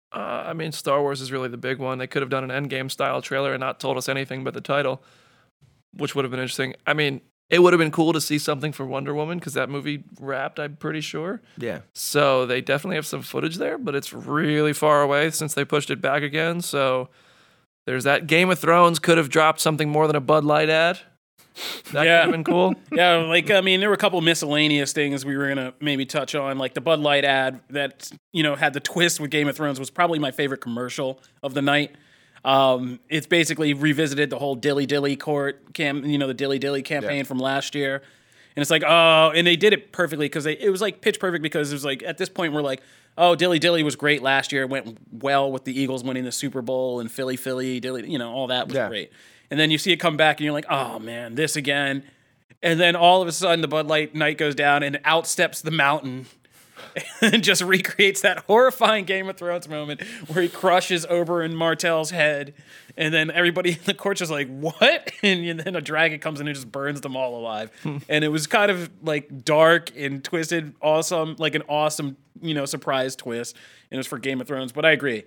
Star Wars is really the big one. They could have done an Endgame style trailer and not told us anything but the title, which would have been interesting. It would have been cool to see something for Wonder Woman because that movie wrapped, I'm pretty sure. Yeah. So they definitely have some footage there, but it's really far away since they pushed it back again. So there's that. Game of Thrones could have dropped something more than a Bud Light ad. That could have been cool. Yeah, there were a couple miscellaneous things we were gonna maybe touch on, like the Bud Light ad that had the twist with Game of Thrones was probably my favorite commercial of the night. It's basically revisited the whole Dilly Dilly the Dilly Dilly campaign from last year. And it's like, and they did it perfectly because it was like pitch perfect because it was like, at this point we're like, Dilly Dilly was great last year. It went well with the Eagles winning the Super Bowl and Philly, Dilly, all that was great. And then you see it come back and you're like, oh man, this again. And then all of a sudden the Bud Light night goes down and out steps the mountain and just recreates that horrifying Game of Thrones moment where he crushes Oberyn Martell's head, and then everybody in the court's just like, what? And then a dragon comes in and just burns them all alive. And it was kind of like dark and twisted, awesome, like an awesome, surprise twist. And it was for Game of Thrones, but I agree.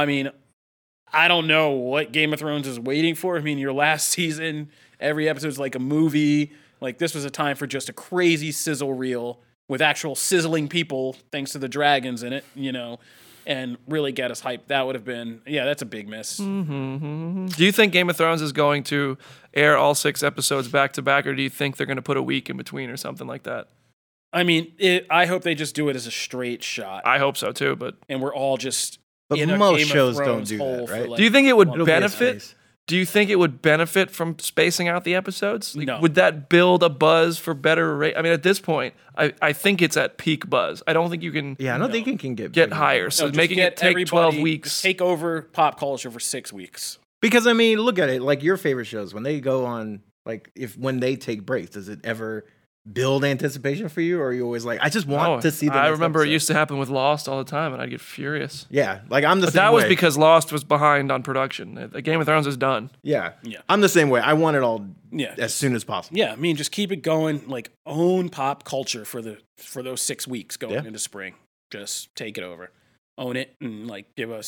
I don't know what Game of Thrones is waiting for. Your last season, every episode's like a movie. Like, this was a time for just a crazy sizzle reel with actual sizzling people, thanks to the dragons in it, and really get us hyped. That would have been, that's a big miss. Do you think Game of Thrones is going to air all 6 episodes back to back, or do you think they're going to put a week in between or something like that? I mean, I hope they just do it as a straight shot, I hope so too, but and we're all just. But in a most Game of shows don't Thrones do hole that, for, right? like, do you think it would It'll be a benefit? space. Do you think it would benefit from spacing out the episodes? Like, No. Would that build a buzz for better rate? I mean, at this point, I think it's at peak buzz. I don't think you can Yeah, I don't think it can get get bigger. higher. So just making get it take everybody- 12 just weeks. take over pop culture for 6 weeks. Because I mean, look at it. Like your favorite shows, when they go on, like when they take breaks, does it ever build anticipation for you, or are you always like, I just want to see the I next remember it episode? used to happen with Lost all the time, and I'd get furious. Yeah, like I'm the But same that was way. because Lost was behind on production. The Game of Thrones is done. Yeah, Yeah. I'm the same way. I want it all Yeah. as soon as possible. Yeah, I mean, just keep it going. Like, own pop culture for those 6 weeks going Yeah. into spring. Just take it over, own it, and like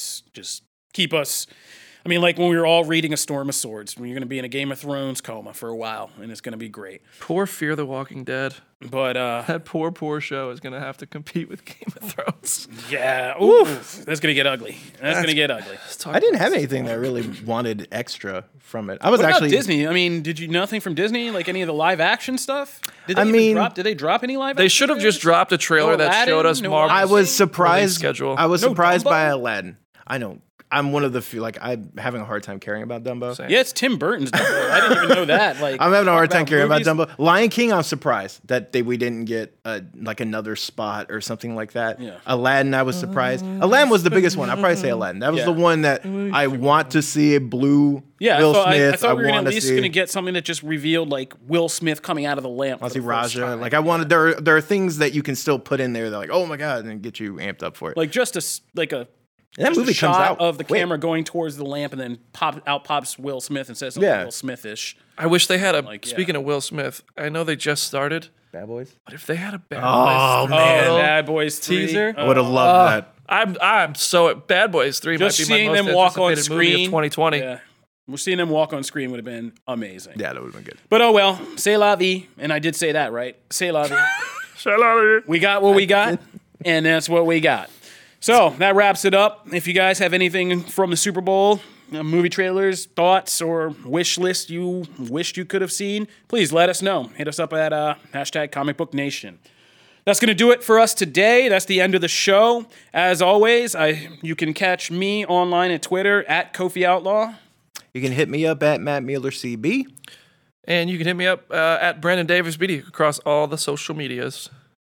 keep us. I mean, like when we were all reading A Storm of Swords, when you're going to be in a Game of Thrones coma for a while, and it's going to be great. Poor Fear the Walking Dead. But That poor show is going to have to compete with Game of Thrones. yeah, oof, that's going to get ugly. That's going to get ugly. I didn't have anything that I really wanted extra from it. I was What actually about Disney? I mean, did you nothing from Disney? Like any of the live action stuff? Did they I even mean- drop? Did they drop any live? They action should have just trailers? dropped a trailer No that Aladdin, showed us no Marvel's I was release surprised. schedule. I was No surprised Dumbo? by Aladdin. I know. I'm one of the few. Like I'm having a hard time caring about Dumbo. Same. Yeah, it's Tim Burton's. Dumbo. I didn't even know that. Like, I'm having a hard time caring about movies. Dumbo. Lion King, I'm surprised that we didn't get like another spot or something like that. Yeah. Aladdin, I was surprised. Aladdin was the biggest one. I'd probably say Aladdin. That was Yeah. the one that I want to see. Blue Yeah, Will I Smith. thought we were want at to least see. going to get something that just revealed like Will Smith coming out of the lamp. I for see the first Raja. time. Like I wanted. There are things that you can still put in there that like, oh my god, and get you amped up for it. like just a And that just a movie comes shot out of the quick. camera going towards the lamp, and then pops Will Smith and says something Yeah. Will Smithish. I wish they had a. Like, yeah. Speaking of Will Smith, I know they just started, Bad Boys. but if they had a Bad Oh, Boys man. Oh, Bad Boys 3. teaser? I would have loved that. I'm so Bad Boys 3 Just might be my seeing most them walk on anticipated movie of screen. 2020. Yeah. We're seeing them walk on screen would have been amazing. Yeah, that would have been good. But oh well, c'est la vie. And I did say that, right? C'est la vie. We got what we got, and that's what we got. So that wraps it up. If you guys have anything from the Super Bowl, movie trailers, thoughts, or wish list you wished you could have seen, please let us know. Hit us up at hashtag Comic Book Nation. That's going to do it for us today. That's the end of the show. As always, you can catch me online at Twitter at Kofi Outlaw. You can hit me up at Matt Mueller CB. And you can hit me up at Brandon Davis BD across all the social medias.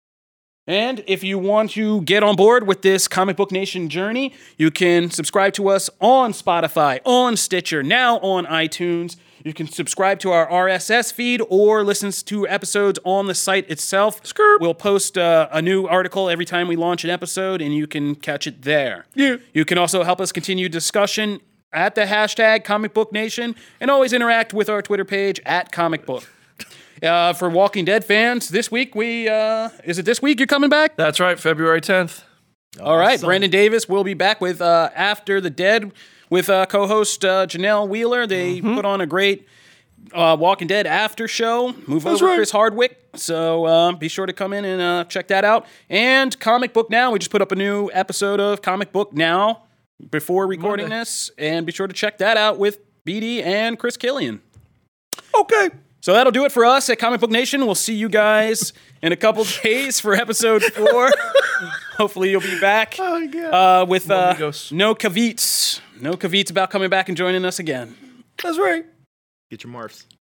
And if you want to get on board with this Comic Book Nation journey, you can subscribe to us on Spotify, on Stitcher, now on iTunes. You can subscribe to our RSS feed or listen to episodes on the site itself. We'll post a new article every time we launch an episode, and you can catch it there. Yeah. You can also help us continue discussion at the hashtag Comic Book Nation, and always interact with our Twitter page at Comic Book. For Walking Dead fans, this week is it this week you're coming back? That's right, February 10th. All right, Brandon Davis will be back with After the Dead with co-host Janelle Wheeler. They put on a great Walking Dead after show. Move over right. Chris Hardwick. So be sure to come in and check that out. And Comic Book Now, we just put up a new episode of Comic Book Now before recording this, and be sure to check that out with BD and Chris Killian. Okay. So that'll do it for us at Comic Book Nation. We'll see you guys in a couple days for episode 4. Hopefully you'll be back with amigos. no Kavitz. No Kavitz about coming back and joining us again. That's right. Get your Marfs.